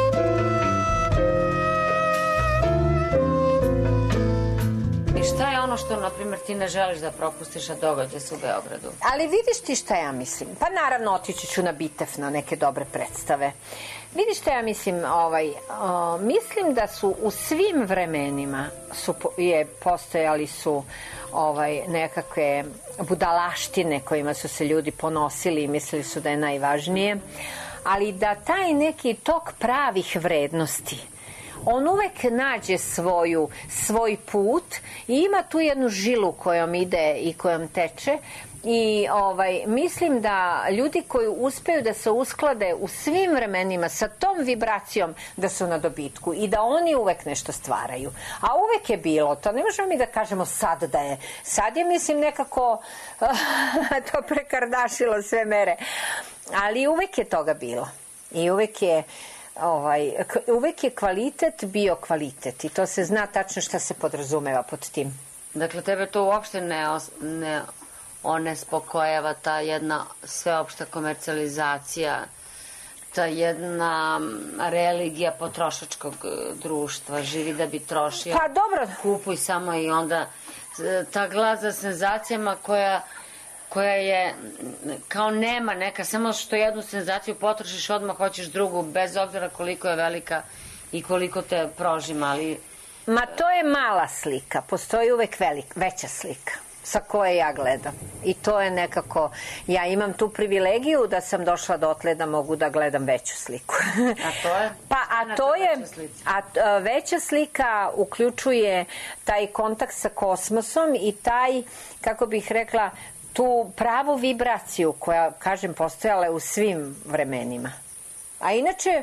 I šta je ono ono što, na primjer, ti ne želiš da propustiš, a događa se u Beogradu. Ali vidiš ti šta ja mislim? Pa naravno otići ću na Bitev, na neke dobre predstave. Vidiš šta ja mislim? Mislim da su u svim vremenima postojali su nekakve budalaštine kojima su se ljudi ponosili i mislili su da je najvažnije, ali da taj neki tok pravih vrednosti, on uvek nađe svoj put i ima tu jednu žilu kojom ide i kojom teče i mislim da ljudi koji uspeju da se usklade u svim vremenima sa tom vibracijom da su na dobitku i da oni uvek nešto stvaraju. A uvek je bilo, to ne možemo mi da kažemo sad da je. Sad je, mislim, nekako to prekardašilo sve mere. Ali uvek je toga bilo. I uvek je kvalitet bio kvalitet i to se zna tačno šta se podrazumeva pod tim. Dakle, tebe to uopšte ne onespokojava ta jedna sveopšta komercijalizacija, ta jedna religija potrošačkog društva, živi da bi trošio. Pa dobro. Kupuj samo i onda ta glad za senzacijama koja je kao nema neka, samo što jednu senzaciju potrošiš, odmah hoćeš drugu, bez obzira koliko je velika i koliko te prožima, ali... Ma to je mala slika, postoji uvek veća slika sa koje ja gledam. I to je nekako, ja imam tu privilegiju da sam došla dotle da mogu da gledam veću sliku. A to je? Veća slika uključuje taj kontakt sa kosmosom i taj, kako bih rekla, tu pravu vibraciju koja, kažem, postojala je u svim vremenima. A inače,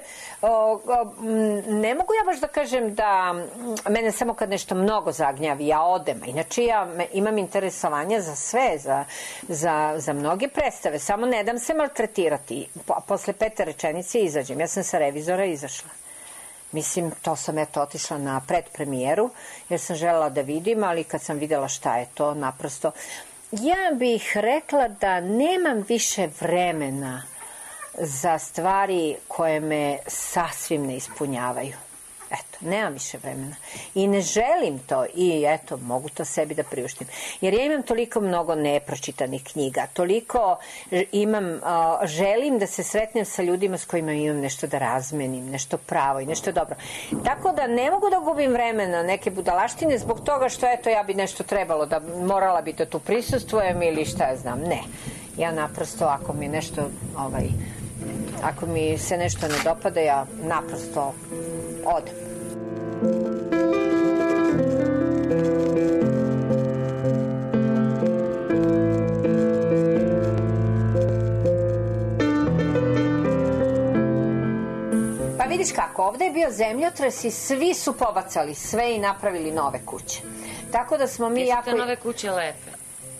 ne mogu ja baš da kažem da mene samo kad nešto mnogo zagnjavi, ja odem. Inače, ja imam interesovanje za sve, za mnoge predstave. Samo ne dam se maltretirati. Posle 5. rečenice izađem. Ja sam sa revizora izašla. Mislim, to sam otišla na predpremijeru, jer sam želela da vidim, ali kad sam videla šta je to, naprosto... Ja bih rekla da nemam više vremena za stvari koje me sasvim ne ispunjavaju. Eto, nemam više vremena. I ne želim to i eto, mogu to sebi da priuštim. Jer ja imam toliko mnogo nepročitanih knjiga, toliko želim da se sretnem sa ljudima s kojima imam nešto da razmenim, nešto pravo i nešto dobro. Tako da ne mogu da gubim vremena neke budalaštine zbog toga što eto, ja bi nešto trebalo, da morala bi da tu prisustvujem ili šta ja znam. Ne. Ja naprosto, ako mi nešto ako mi se nešto ne dopada, ja naprosto odem. Pa vidiš kako, ovde je bio zemljotres i svi su pobacali sve i napravili nove kuće. Tako da smo mi jako... Jesu te nove kuće lepe?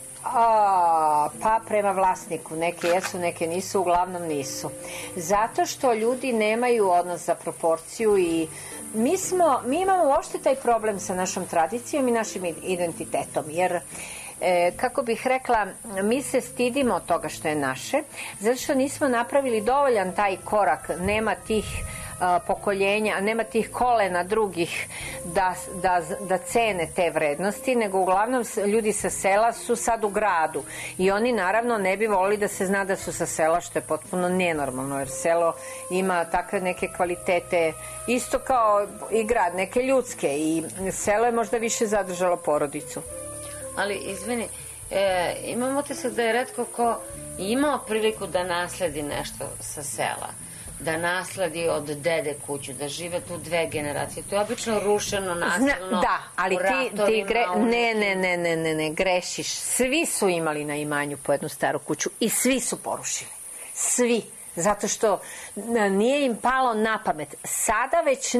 Pa prema vlasniku, neke jesu, neke nisu, uglavnom nisu. Zato što ljudi nemaju odnos za proporciju i mi imamo uopšte taj problem sa našom tradicijom i našim identitetom, jer kako bih rekla, mi se stidimo od toga što je naše, zato što nismo napravili dovoljan taj korak, nema tih pokoljenja, nema tih kolena drugih da cene te vrednosti, nego uglavnom ljudi sa sela su sad u gradu i oni naravno ne bi volili da se zna da su sa sela, što je potpuno nenormalno, jer selo ima takve neke kvalitete isto kao i grad, neke ljudske, i selo je možda više zadržalo porodicu. Ali, izvini, imam utisak da je retko ko imao priliku da nasledi nešto sa sela, da nasledi od dede kuću, da žive tu 2 generacije. To je obično rušeno, nasilno, da, ali u ratovima. Ne, grešiš. Svi su imali na imanju po jednu staru kuću i svi su porušili. Svi. Zato što nije im palo na pamet. Sada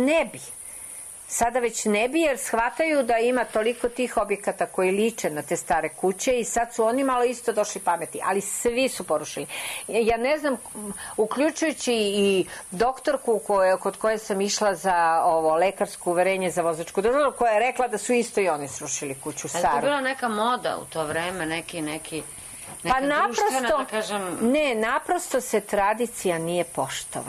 već ne bi, jer shvataju da ima toliko tih objekata koji liče na te stare kuće i sad su oni malo isto došli pameti, ali svi su porušili. Ja ne znam, uključujući i doktorku kod koje sam išla za lekarsko uverenje za vozačku dozvolu, koja je rekla da su isto i oni srušili kuću staru. Ali to je bila neka moda u to vreme, neki pa naprosto, naprosto se tradicija nije poštovala.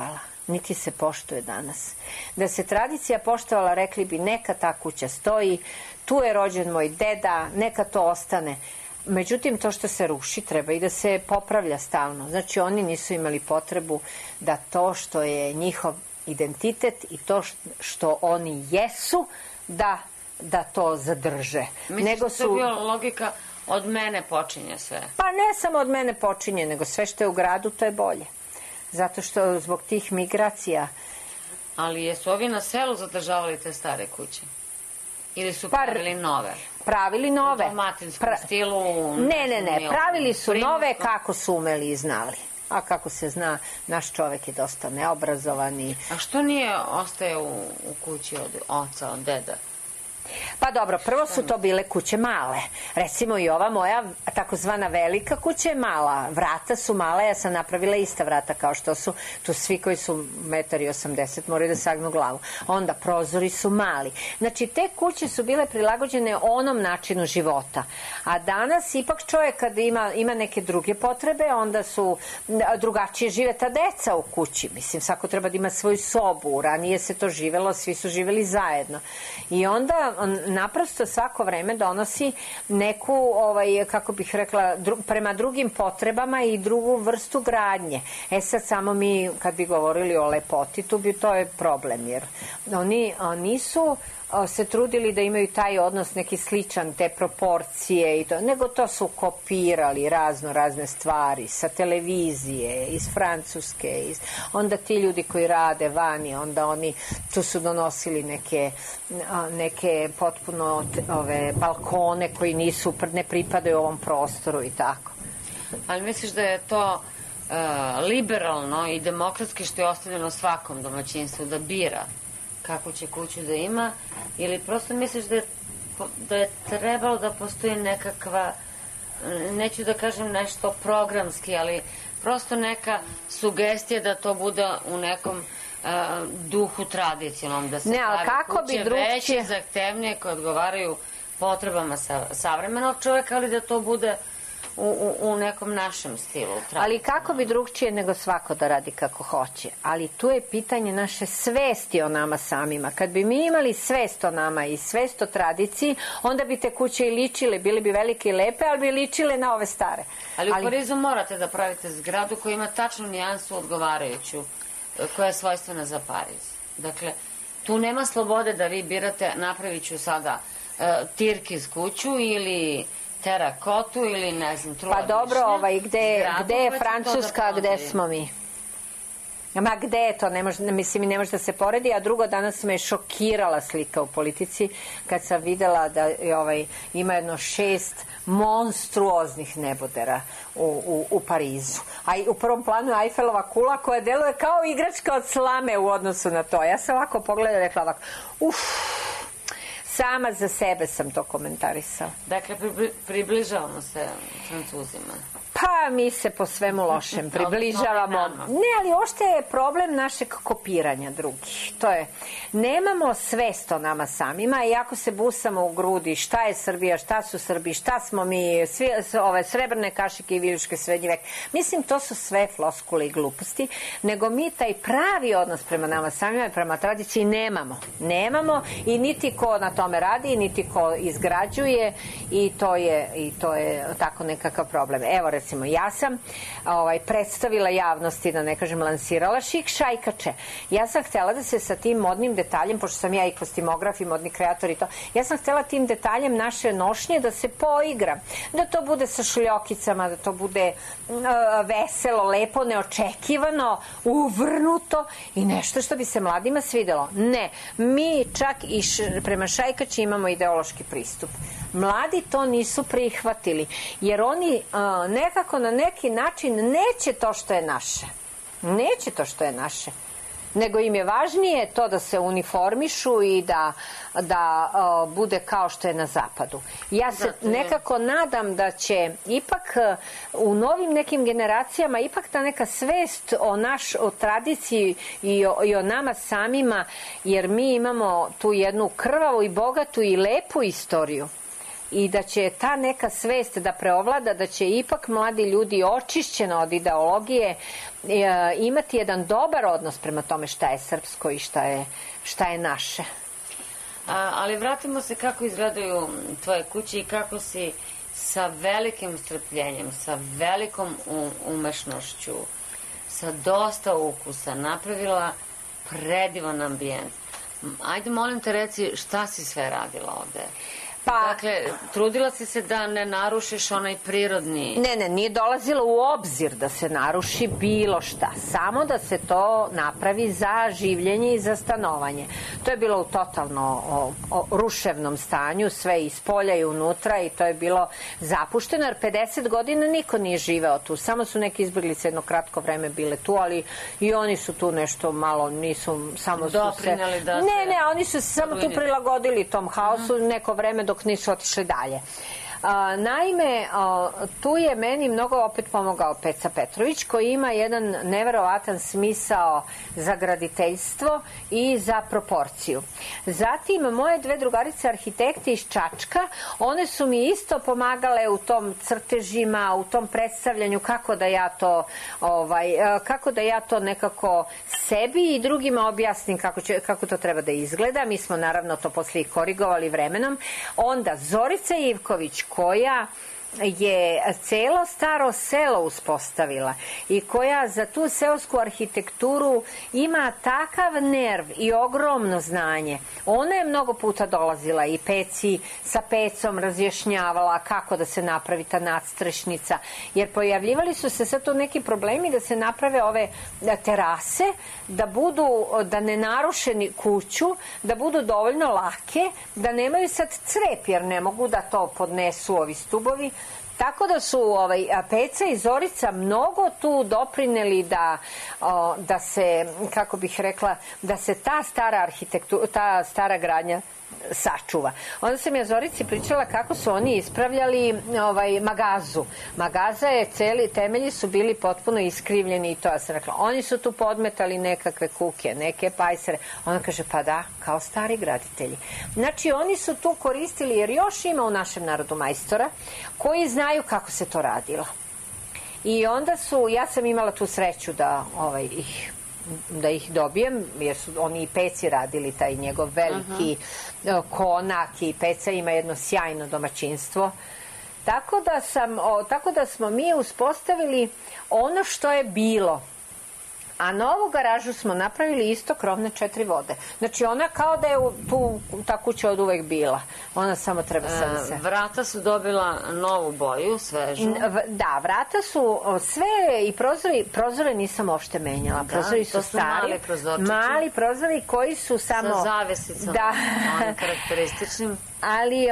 niti se poštuje danas. Da se tradicija poštovala, rekli bi neka ta kuća stoji, tu je rođen moj deda, neka to ostane. Međutim, to što se ruši treba i da se popravlja stalno. Znači, oni nisu imali potrebu da to što je njihov identitet i to što oni jesu, da to zadrže. Misliš da je bila logika od mene počinje sve? Pa ne samo od mene počinje, nego sve što je u gradu, to je bolje. Zato što zbog tih migracija... Ali jesu ovi na selu zadržavali te stare kuće? Ili su pravili nove? Pravili nove. U dalmatinskom stilu? Ne. Pravili su nove kako su umeli i znali. A kako se zna, naš čovek je dosta neobrazovan. A što nije ostaje u kući od oca, od deda? Pa dobro, prvo su to bile kuće male. Recimo i ova moja takozvana velika kuća je mala. Vrata su mala, ja sam napravila ista vrata kao što su tu svi koji su 1,80 m moraju da sagnu glavu. Onda prozori su mali. Znači te kuće su bile prilagođene onom načinu života. A danas ipak čovjek kad ima neke druge potrebe, onda su drugačije žive ta deca u kući. Mislim, svako treba da ima svoju sobu. Ranije se to živelo, svi su živeli zajedno. I onda naprosto svako vreme donosi neku, kako bih rekla, prema drugim potrebama i drugu vrstu gradnje. Sad samo mi, kad bi govorili o lepoti, to je problem, jer oni nisu se trudili da imaju taj odnos neki sličan, te proporcije i to, nego to su kopirali razne stvari sa televizije, iz Francuske, onda ti ljudi koji rade vani, onda oni tu su donosili neke potpuno balkone koji ne pripadaju ovom prostoru i tako. Ali misliš da je to liberalno i demokratski što je ostavljeno svakom domaćinstvu da bira kako će kuću da ima, ili prosto misliš da je trebalo da postoji nekakva, neću da kažem nešto programski, ali prosto neka sugestija da to bude u nekom duhu tradicionalnom, da se pravi kuće veće, zahtevnije, koje odgovaraju potrebama savremenog čoveka, ali da to bude u nekom našem stilu. Ali kako bi drugčije nego svako da radi kako hoće. Ali tu je pitanje naše svesti o nama samima. Kad bi mi imali svest o nama i svest o tradiciji, onda bi te kuće i ličile, bile bi velike i lepe, ali bi ličile na ove stare. Ali u Parizu morate da pravite zgradu koja ima tačnu nijansu odgovarajuću, koja je svojstvena za Pariz. Dakle, tu nema slobode da vi birate, napravit ću sada tirkiz kuću ili terakotu ili ne znam, truo. Pa dobro, gde je Francuska, gde smo mi? Ma gde je to? Mislim, ne može da se poredi. A drugo, danas me je šokirala slika u Politici kad sam videla da ima jedno 6 monstruoznih nebodera u Parizu. A u prvom planu je Eiffelova kula koja deluje kao igračka od slame u odnosu na to. Ja sam ovako pogledala i rekla ovako, sama za sebe sam to komentarisala. Dakle, približavamo se Francuzima. Pa mi se po svemu lošem približavamo. Ne, ali ošte je problem našeg kopiranja drugih. To je, nemamo svest o nama samima i ako se busamo u grudi šta je Srbija, šta su Srbi, šta smo mi, ove srebrne kašike i viljuške srednji vek. Mislim, to su sve floskule i gluposti, nego mi taj pravi odnos prema nama samima i prema tradiciji nemamo. Nemamo i niti ko na tome radi, niti ko izgrađuje i to je tako nekakav problem. Evo, recimo, ja sam predstavila javnosti, da ne kažem lansirala, šik šajkače. Ja sam htjela da se sa tim modnim detaljem, pošto sam ja i kostimograf i modni kreator i to, ja sam htjela tim detaljem naše nošnje da se poigram. Da to bude sa šljokicama, da to bude veselo, lepo, neočekivano, uvrnuto i nešto što bi se mladima svidelo. Ne, mi čak i prema šajkači imamo ideološki pristup. Mladi to nisu prihvatili, jer oni nekako na neki način neće to što je naše. Neće to što je naše. Nego im je važnije to da se uniformišu i da bude kao što je na zapadu. Ja se nekako nadam da će ipak u novim nekim generacijama ipak ta neka svest o tradiciji i o nama samima, jer mi imamo tu jednu krvavu i bogatu i lepu istoriju. i da će ta neka svest da preovlada, da će ipak mladi ljudi očišćeno od ideologije imati jedan dobar odnos prema tome šta je srpsko i šta je naše. Ali vratimo se kako izgledaju tvoje kuće i kako si sa velikim strpljenjem, sa velikom umešnošću, sa dosta ukusa napravila predivan ambijent. Ajde, molim te, reci šta si sve radila ovde? Dakle, trudila si se da ne narušiš onaj prirodni... Ne, nije dolazilo u obzir da se naruši bilo šta. Samo da se to napravi za življenje i za stanovanje. To je bilo u totalno ruševnom stanju, sve iz polja i unutra, i to je bilo zapušteno, jer 50 godina niko nije živeo tu. Samo su neki izbjeglice jedno kratko vreme bile tu, ali i oni su tu nešto malo, nisu, samo su se... Doprineli da se... Ne, oni su se samo tu prilagodili tom haosu neko vreme dok nisu otišli dalje. Naime, tu je meni mnogo opet pomogao Peca Petrović, koji ima jedan neverovatan smisao za graditeljstvo i za proporciju. Zatim, moje dve drugarice arhitekte iz Čačka, one su mi isto pomagale u tom crtežima, u tom predstavljanju kako da ja to nekako sebi i drugima objasnim kako to treba da izgleda. Mi smo naravno to posle i korigovali vremenom. Onda Zorica Ivković, koja je celo staro selo uspostavila i koja za tu seosku arhitekturu ima takav nerv i ogromno znanje. Ona je mnogo puta dolazila i sa pecom razjašnjavala kako da se napravi ta nadstrešnica, jer pojavljivali su se sad tu neki problemi da se naprave ove terase, da ne naruše kuću, da budu dovoljno lake, da nemaju sad crep, jer ne mogu da to podnesu ovi stubovi. Tako da su Peca i Zorica mnogo tu doprineli da se, kako bih rekla, da se ta stara arhitektura, ta stara gradnja sačuva. Onda sam ja Zorici pričala kako su oni ispravljali magazu. Magaza je temelji su bili potpuno iskrivljeni i to ja sam rekla. Oni su tu podmetali nekakve kuke, neke pajsere. Ona kaže, pa da, kao stari graditelji. Znači, oni su tu koristili, jer još ima u našem narodu majstora koji znaju kako se to radilo. I onda ja sam imala tu sreću da ih dobijem, jer su oni i Peci radili taj njegov veliki konak, i Peca ima jedno sjajno domaćinstvo. Tako da smo mi uspostavili ono što je bilo. A novu garažu smo napravili isto krovne 4 vode. Znači ona kao da je ta kuća od uvek bila. Ona samo treba sad da se... Vrata su dobila novu boju, svežu. Da, vrata su sve i prozore nisam uopšte menjala. Prozori su stari. Mali prozori koji su samo... Sa zavesicom, onim karakterističnim. Ali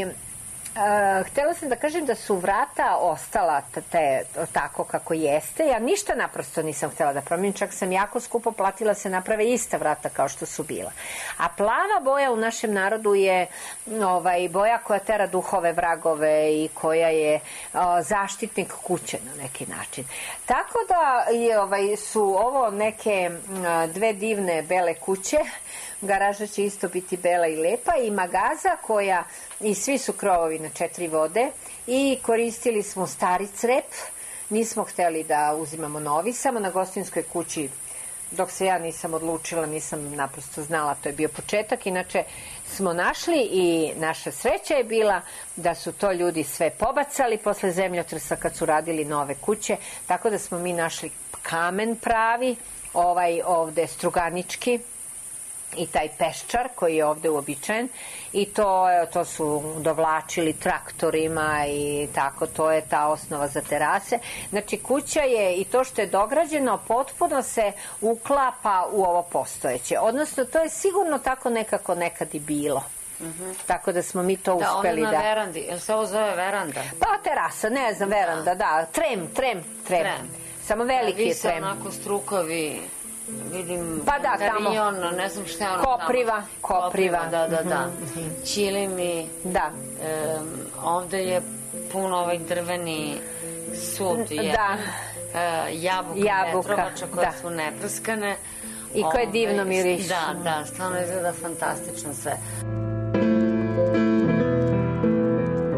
htjela sam da kažem da su vrata ostala tako kako jeste. Ja ništa naprosto nisam htjela da promijenim, čak sam jako skupo platila se naprave ista vrata kao što su bila. A plava boja u našem narodu je boja koja tera duhove, vragove i koja je zaštitnik kuće na neki način. Tako da su ovo neke dve divne bele kuće. Garaža će isto biti bela i lepa, i magaza koja, i svi su krovovi na 4 vode, i koristili smo stari crep, nismo hteli da uzimamo novi, samo na gostinskoj kući, dok se ja nisam odlučila, nisam naprosto znala, to je bio početak, inače smo našli, i naša sreća je bila da su to ljudi sve pobacali posle zemljotresa kad su radili nove kuće, tako da smo mi našli kamen pravi, ovde struganički, i taj peščar koji je ovde uobičajen, i to su dovlačili traktorima i tako, to je ta osnova za terase. Znači kuća je, i to što je dograđeno, potpuno se uklapa u ovo postojeće. Odnosno to je sigurno tako nekako nekad i bilo. Tako da smo mi to uspeli da... Da, ona na verandi, jel se ovo zove veranda? Pa terasa, ne znam, veranda, da, trem. Samo veliki je trem. Vi se onako strukovi... Vidim, pa da, karion, ne znam šta je ono Kopriva. Da. Čilimi. Da. Ovde je puno ovaj drveni sud. Da. Jabuka, metrovača koje su neprskane. I koje divno mirišu. Da, stvarno izgleda fantastično sve.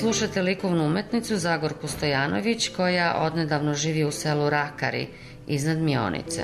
slušate likovnu umetnicu Zagorku Stojanović, koja odnedavno živi u selu Rakari iznad Mionice.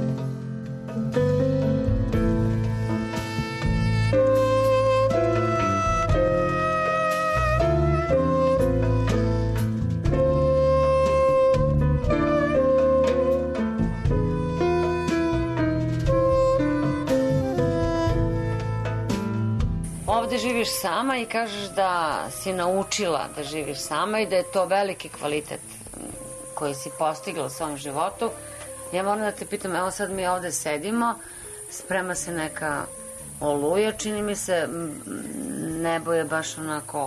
Ovde živiš sama i kažeš da si naučila da živiš sama i da je to veliki kvalitet koji si postigla u svom životu. Ja moram da te pitam, evo sad mi ovde sedimo, sprema se neka oluja, čini mi se, nebo je baš onako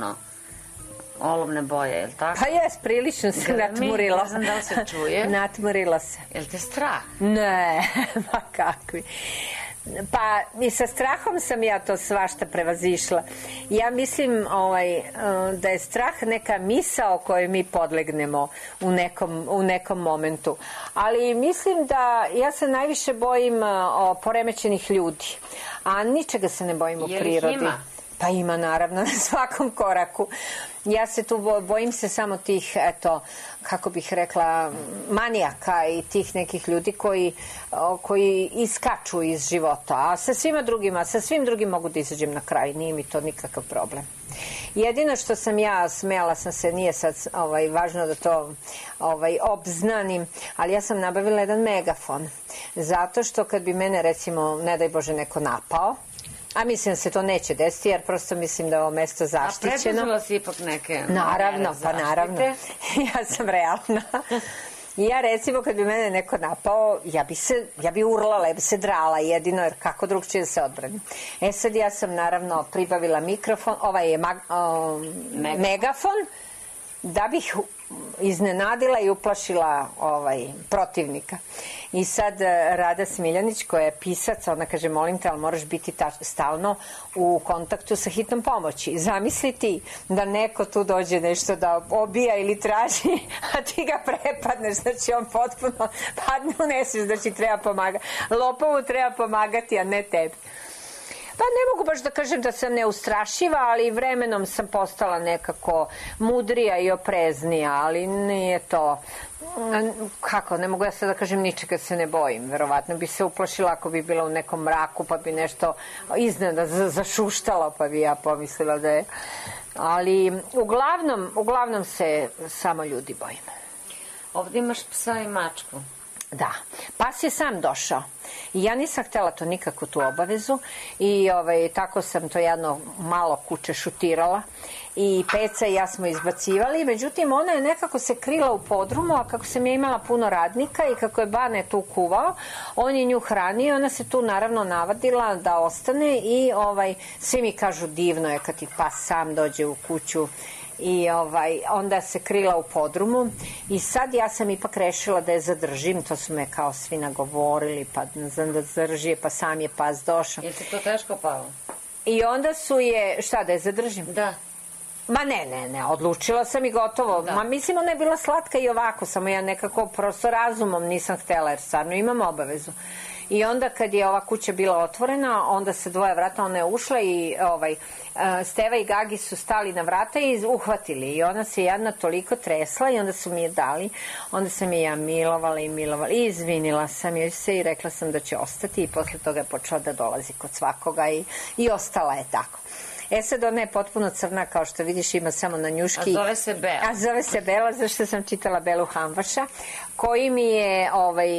olovne boje, je li tako? Pa jes, prilično se natmurila. Ne znam da li se čuje. Natmurila se. Je li te strah? Ne, ma kakvi. Pa i sa strahom sam ja to svašta prevazišla. Ja mislim da je strah neka misao kojoj mi podlegnemo u nekom momentu. Ali mislim da ja se najviše bojim poremećenih ljudi, a ničega se ne bojim u prirodi. Je li ih ima? Pa ima, naravno, na svakom koraku. Ja se tu bojim se samo tih, eto, kako bih rekla, manijaka i tih nekih ljudi koji iskaču iz života. A sa svim drugim mogu da izađem na kraj. Nije mi to nikakav problem. Jedino što sam ja, smela sam se, nije sad važno da to obznanim, ali ja sam nabavila jedan megafon. Zato što kad bi mene, recimo, ne daj Bože, neko napao, a mislim da se to neće desiti, jer prosto mislim da je ovo mesto zaštićeno. A preduzela si ipak neke... Naravno. Ja sam realna. Ja recimo kad bi mene neko napao, ja bi urlala, ja bi se drala jedino, jer kako drugčije da se odbranim. Sad ja sam naravno pribavila mikrofon, ovaj je megafon, da bih iznenadila i uplašila protivnika. I sad Rada Smiljanić, koja je pisac, ona kaže, molim te, ali moraš biti stalno u kontaktu sa hitnom pomoći. Zamisli ti da neko tu dođe nešto da obija ili traži, a ti ga prepadneš, znači on potpuno padne u nesvijest, znači treba pomagati. Lopovu treba pomagati, a ne tebi. Pa ne mogu baš da kažem da sam neustrašiva, ali vremenom sam postala nekako mudrija i opreznija, ali nije to... Kako, ne mogu ja sad da kažem ničega se ne bojim. Verovatno bi se uplašila ako bi bila u nekom mraku, pa bi nešto iznenada zašuštalo, pa bi ja pomislila da je... Ali uglavnom se samo ljudi bojim. Ovdje imaš psa i mačku. Da, pas je sam došao i ja nisam htjela to nikako tu obavezu i tako sam to jedno malo kuće šutirala i Peca i ja smo izbacivali, međutim ona je nekako se krila u podrumu, a kako sam ja imala puno radnika i kako je Bane tu kuvao, on je nju hranio, ona se tu naravno navadila da ostane i svi mi kažu divno je kad ti pas sam dođe u kuću. I onda se krila u podrumu i sad ja sam ipak rešila da je zadržim, to su me kao svi nagovorili, pa da zadrži, pa sam je pas došao. Je ti to teško palo? I onda su je, šta da je zadržim? Da. Ma ne, odlučila sam i gotovo. Da. Ma mislim ona je bila slatka i ovako, samo ja nekako prosto razumom nisam htjela jer stvarno imam obavezu. I onda kad je ova kuća bila otvorena, onda se dvoje vrata, ona je ušla i Steva i Gagi su stali na vrata i uhvatili. I ona se jedna toliko tresla i onda su mi je dali. Onda sam je ja milovala i izvinila sam joj se i rekla sam da će ostati i posle toga je počela da dolazi kod svakoga i ostala je tako. Sad ona je potpuno crna, kao što vidiš, ima samo na njuški. A zove se Bela. A zove se Bela, zašto sam čitala Belu Hamvaša, koji mi je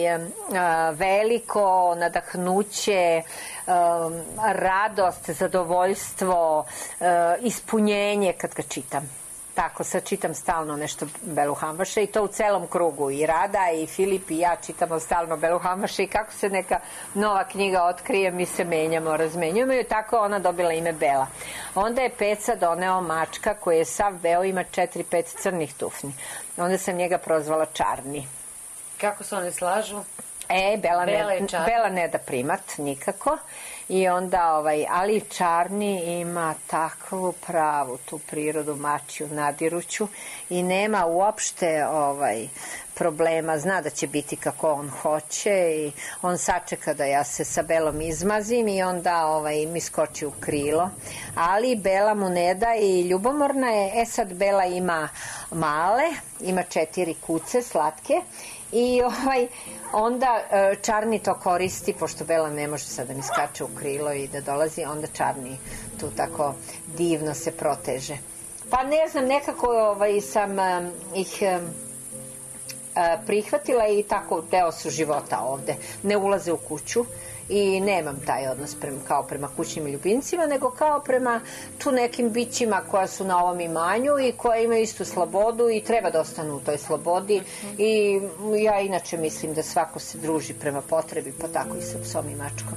veliko nadahnuće, radost, zadovoljstvo, ispunjenje kad ga čitam. Tako, sad čitam stalno nešto Belu Hamvaša i to u celom krugu. I Rada i Filip i ja čitamo stalno Belu Hamvaša i kako se neka nova knjiga otkrije, mi se menjamo, razmenjujemo i tako ona dobila ime Bela. Onda je Peca doneo mačka koji je sav beo, ima 4-5 crnih tufni. Onda sam njega prozvala Čarni. Kako se oni slažu? Bela ne da primat nikako I onda, ali Čarni ima takvu pravu tu prirodu mačju, nadiruću i nema uopšte problema, zna da će biti kako on hoće i on sačeka da ja se sa Belom izmazim i onda mi skoči u krilo. Ali Bela mu ne da i ljubomorna je. Sad Bela ima male, ima 4 kuce slatke i onda Čarni to koristi, pošto Bela ne može sad da mi skače u krilo i da dolazi, onda Čarni tu tako divno se proteže. Pa ne znam, nekako sam ih prihvatila i tako deo su života ovde. Ne ulaze u kuću i nemam taj odnos kao prema kućnim ljubimcima, nego kao prema tu nekim bićima koja su na ovom imanju i koja imaju istu slobodu i treba da ostanu u toj slobodi. I ja inače mislim da svako se druži prema potrebi, pa tako i sa psom i mačkom.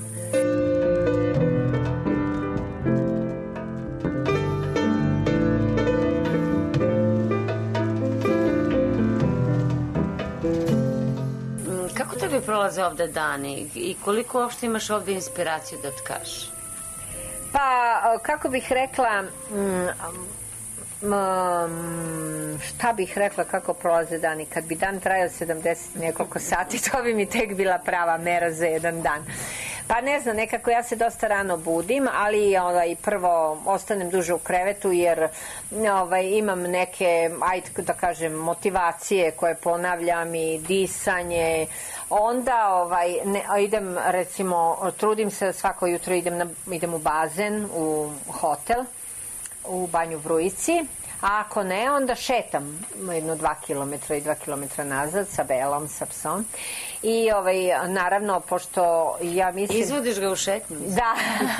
Kako tebi prolaze ovde dani i koliko uopšte imaš ovde inspiraciju da tkaš? Pa, kako bih rekla, šta bih rekla kako prolaze dani? Kad bi dan trajao 70 nekoliko sati, to bi mi tek bila prava mera za jedan dan. Pa ne znam, nekako ja se dosta rano budim, ali prvo ostanem duže u krevetu jer imam neke, ajde da kažem, motivacije koje ponavljam i disanje. Onda idem, recimo, trudim se svako jutro idem u bazen, u hotel, u Banju Vrujici. A ako ne, onda šetam 2 km i 2 km nazad sa Belom, sa psom. I naravno, pošto ja mislim... Izvodiš ga u šetnju? Da.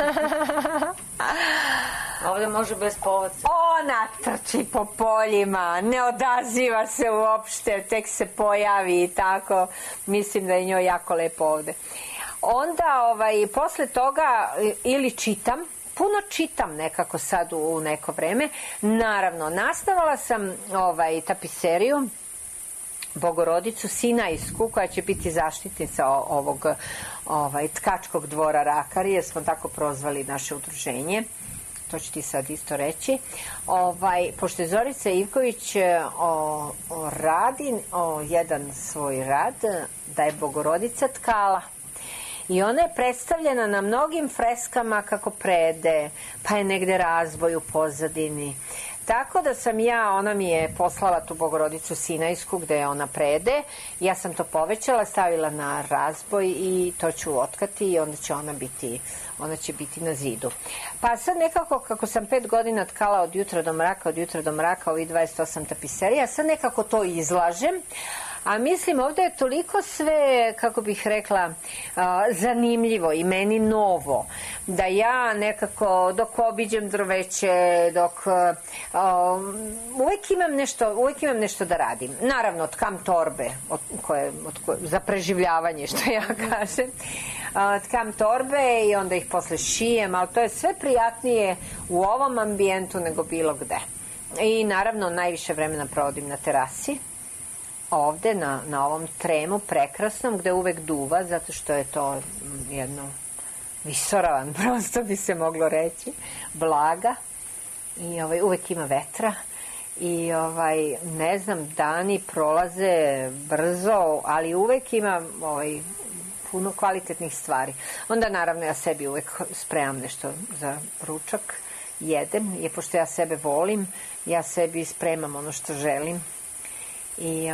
Ovde može bez povodca. Ona trči po poljima, ne odaziva se uopšte, tek se pojavi i tako. Mislim da je njoj jako lepo ovde. Onda, posle toga, ili čitam, puno čitam nekako sad u neko vreme. Naravno, nastavala sam tapiseriju Bogorodicu Sinajsku, koja će biti zaštitnica ovog tkačkog dvora Rakari, jer smo tako prozvali naše udruženje. To ću ti sad isto reći. Pošto je Zorica Ivković radi jedan svoj rad, da je Bogorodica tkala. I ona je predstavljena na mnogim freskama kako prede, pa je negde razboj u pozadini. Tako da sam ona mi je poslala tu Bogorodicu Sinajsku gde je ona prede. Ja sam to povećala, stavila na razboj i to ću otkati i onda će ona će biti na zidu. Pa sad nekako, kako sam 5 godina tkala od jutra do mraka, ovih 28 tapiserija, sad nekako to izlažem. A mislim, ovde je toliko sve, kako bih rekla, zanimljivo i meni novo, da ja nekako, dok obiđem drveće, uvek imam nešto da radim. Naravno, tkam torbe, za preživljavanje, što ja kažem. Tkam torbe i onda ih posle šijem, ali to je sve prijatnije u ovom ambijentu nego bilo gde. I naravno, najviše vremena provodim na terasi. Ovde, na ovom tremu prekrasnom, gde uvek duva, zato što je to jedno visoravan, prosto bi se moglo reći, blaga. I uvek ima vetra. I ne znam, dani prolaze brzo, ali uvek ima puno kvalitetnih stvari. Onda naravno ja sebi uvek spremam nešto za ručak, jedem, jer pošto ja sebe volim, ja sebi spremam ono što želim. I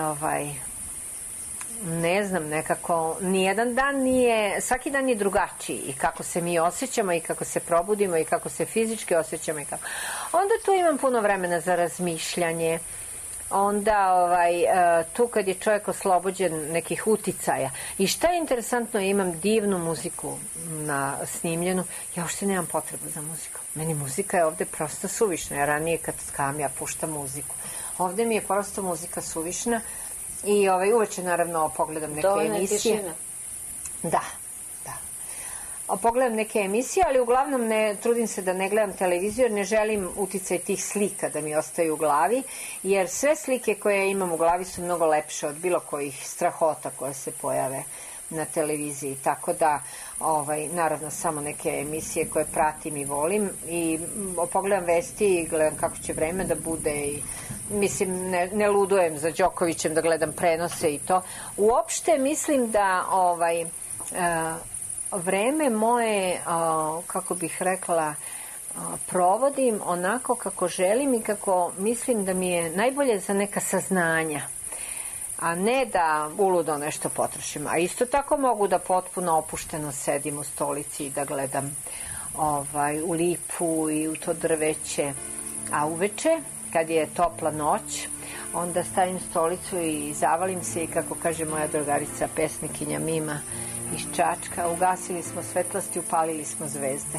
ne znam, nekako nijedan dan nije, svaki dan je drugačiji i kako se mi osjećamo i kako se probudimo i kako se fizički osjećamo i kako. Onda tu imam puno vremena za razmišljanje. Onda tu kad je čovjek oslobođen nekih uticaja. I šta je interesantno, imam divnu muziku snimljenu, ja uopšte nemam potrebu za muziku. Meni muzika je ovde prosto suvišna. Ja ranije kad tkam, ja puštam muziku. Ovde mi je prosto muzika suvišna i uveče naravno pogledam neke emisije. Tišina. Da. Pogledam neke emisije, ali uglavnom trudim se da ne gledam televiziju jer ne želim uticaj tih slika da mi ostaju u glavi, jer sve slike koje imam u glavi su mnogo lepše od bilo kojih strahota koje se pojave na televiziji, tako da naravno samo neke emisije koje pratim i volim i pogledam vesti i gledam kako će vreme da bude i mislim ne ludujem za Đokovićem da gledam prenose i to. Uopšte mislim da vreme moje, kako bih rekla, provodim onako kako želim i kako mislim da mi je najbolje za neka saznanja, a ne da uludo nešto potrošim. A isto tako mogu da potpuno opušteno sedim u stolici i da gledam u lipu i u to drveće. A uveče, kad je topla noć, onda stavim stolicu i zavalim se i, kako kaže moja drugarica pesnikinja Mima iz Čačka, ugasili smo svetlosti, upalili smo zvezde.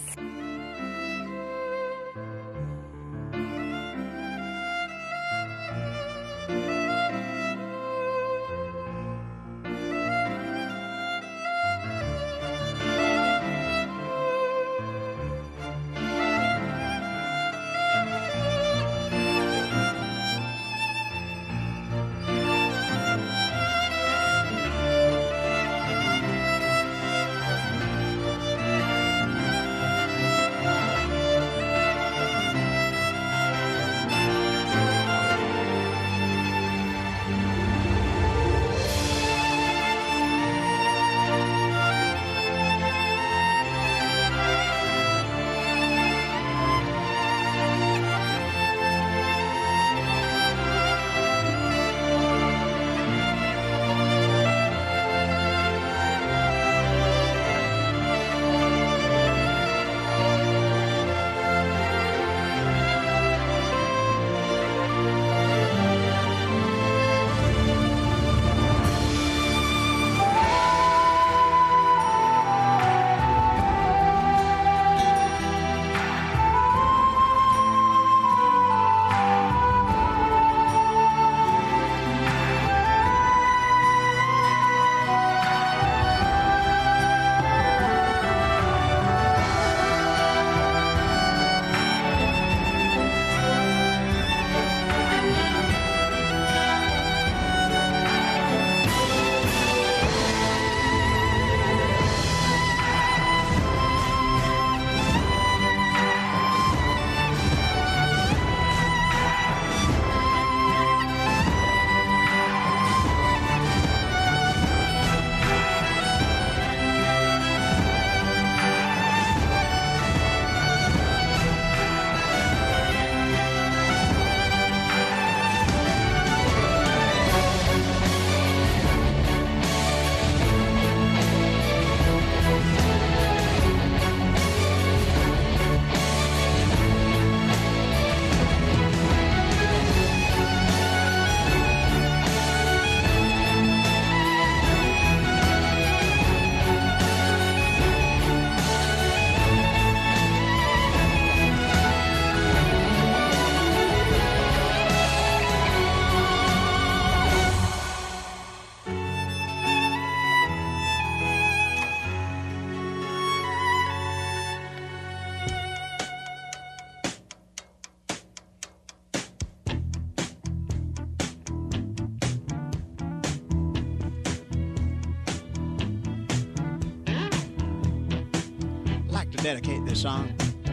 Dedicate this song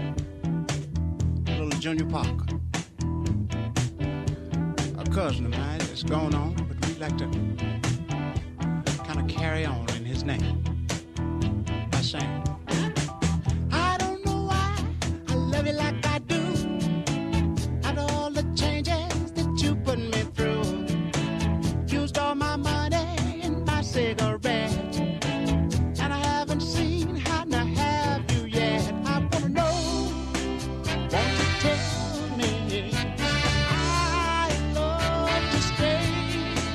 to little Junior Parker, a cousin of mine that's gone on, but we'd like to kind of carry on in his name by saying, I don't know why I love you like I do, after all the changes that you put me through, used all my money and my cigarettes, and I haven't seen how to have you. I wanna know, won't you tell me I love to stay?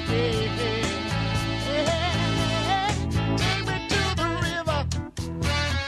Take me to the river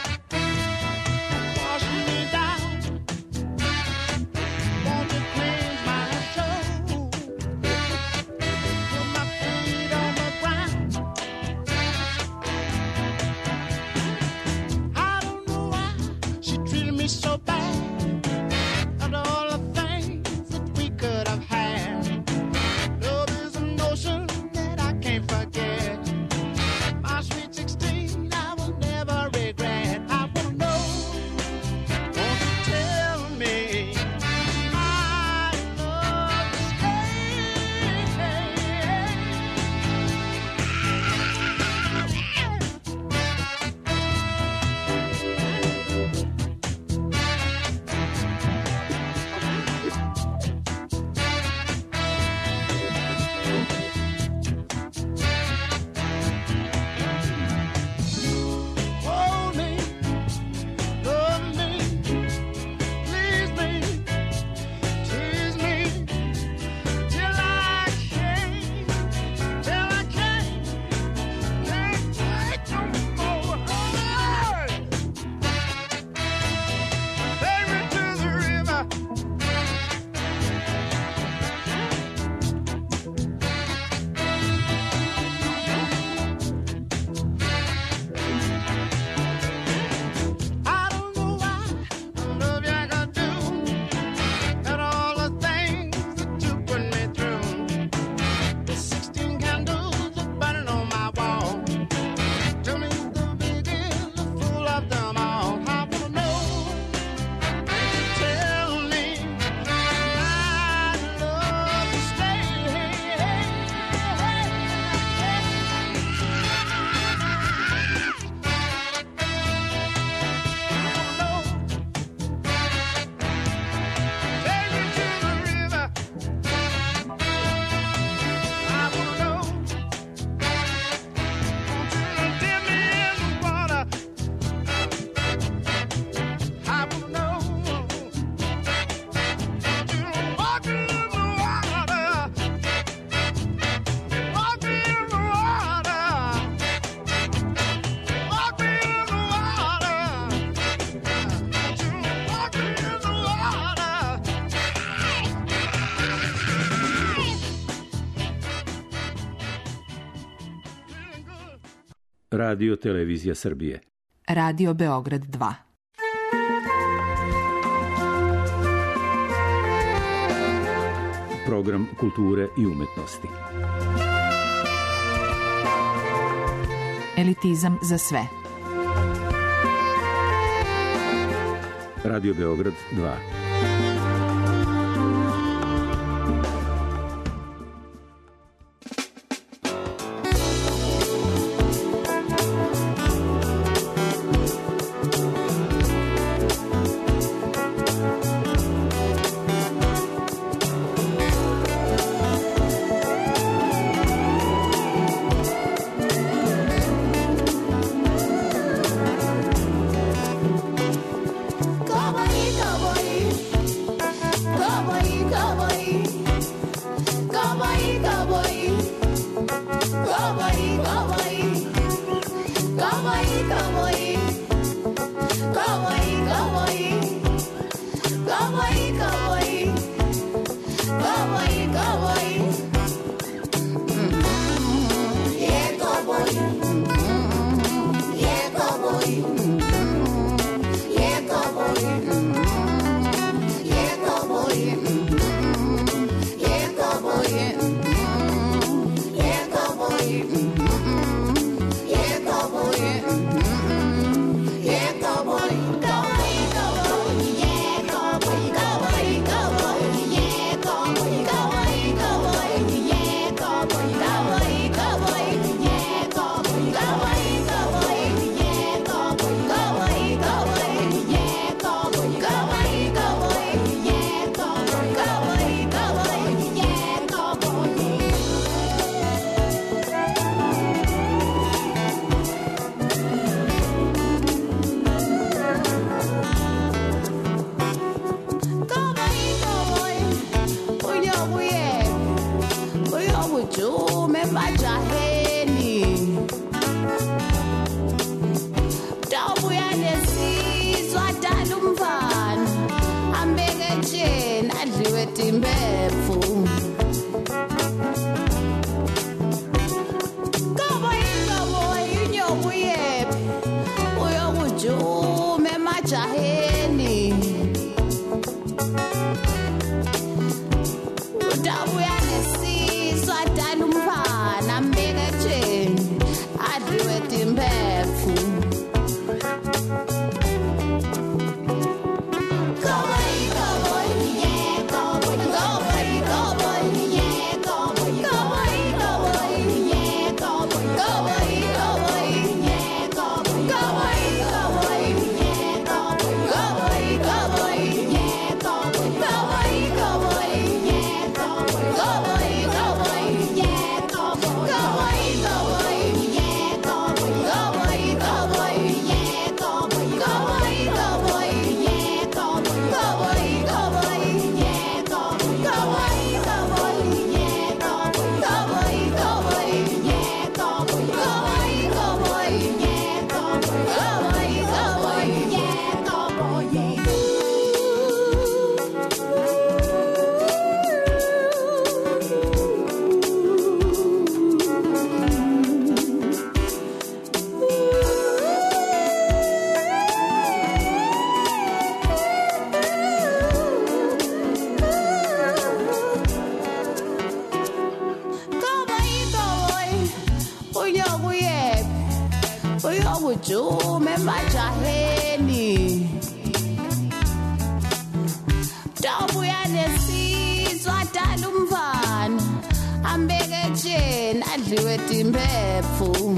Radio Televizija Srbije. Radio Beograd 2. Program kulture i umetnosti. Elitizam za sve. Radio Beograd 2. ujume majaheni Dobuya nesizwa dala umfana ambeke etsheni adliwe timpepfu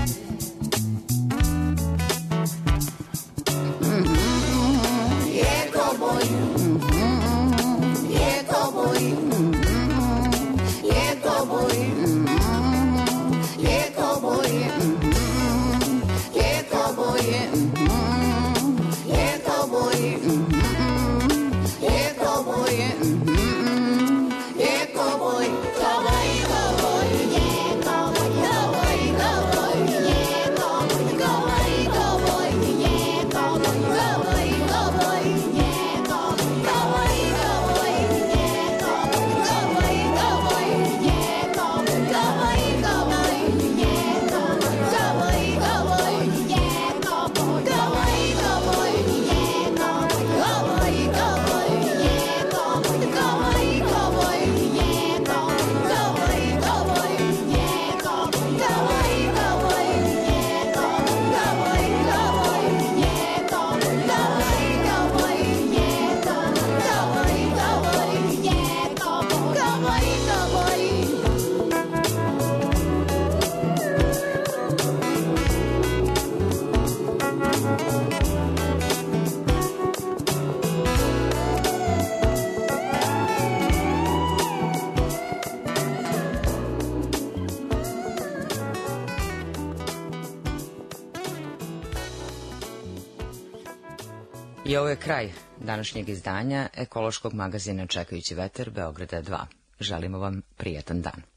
Yeko boy Yeko boy Yeko boy Yeko boy Yeko boy Yeko boy Yeko boy Yeko boy Cowboy cowboy Yeko boy cowboy I ovo je kraj današnjeg izdanja ekološkog magazina Čekajući veter Beograda 2. Želimo vam prijatan dan.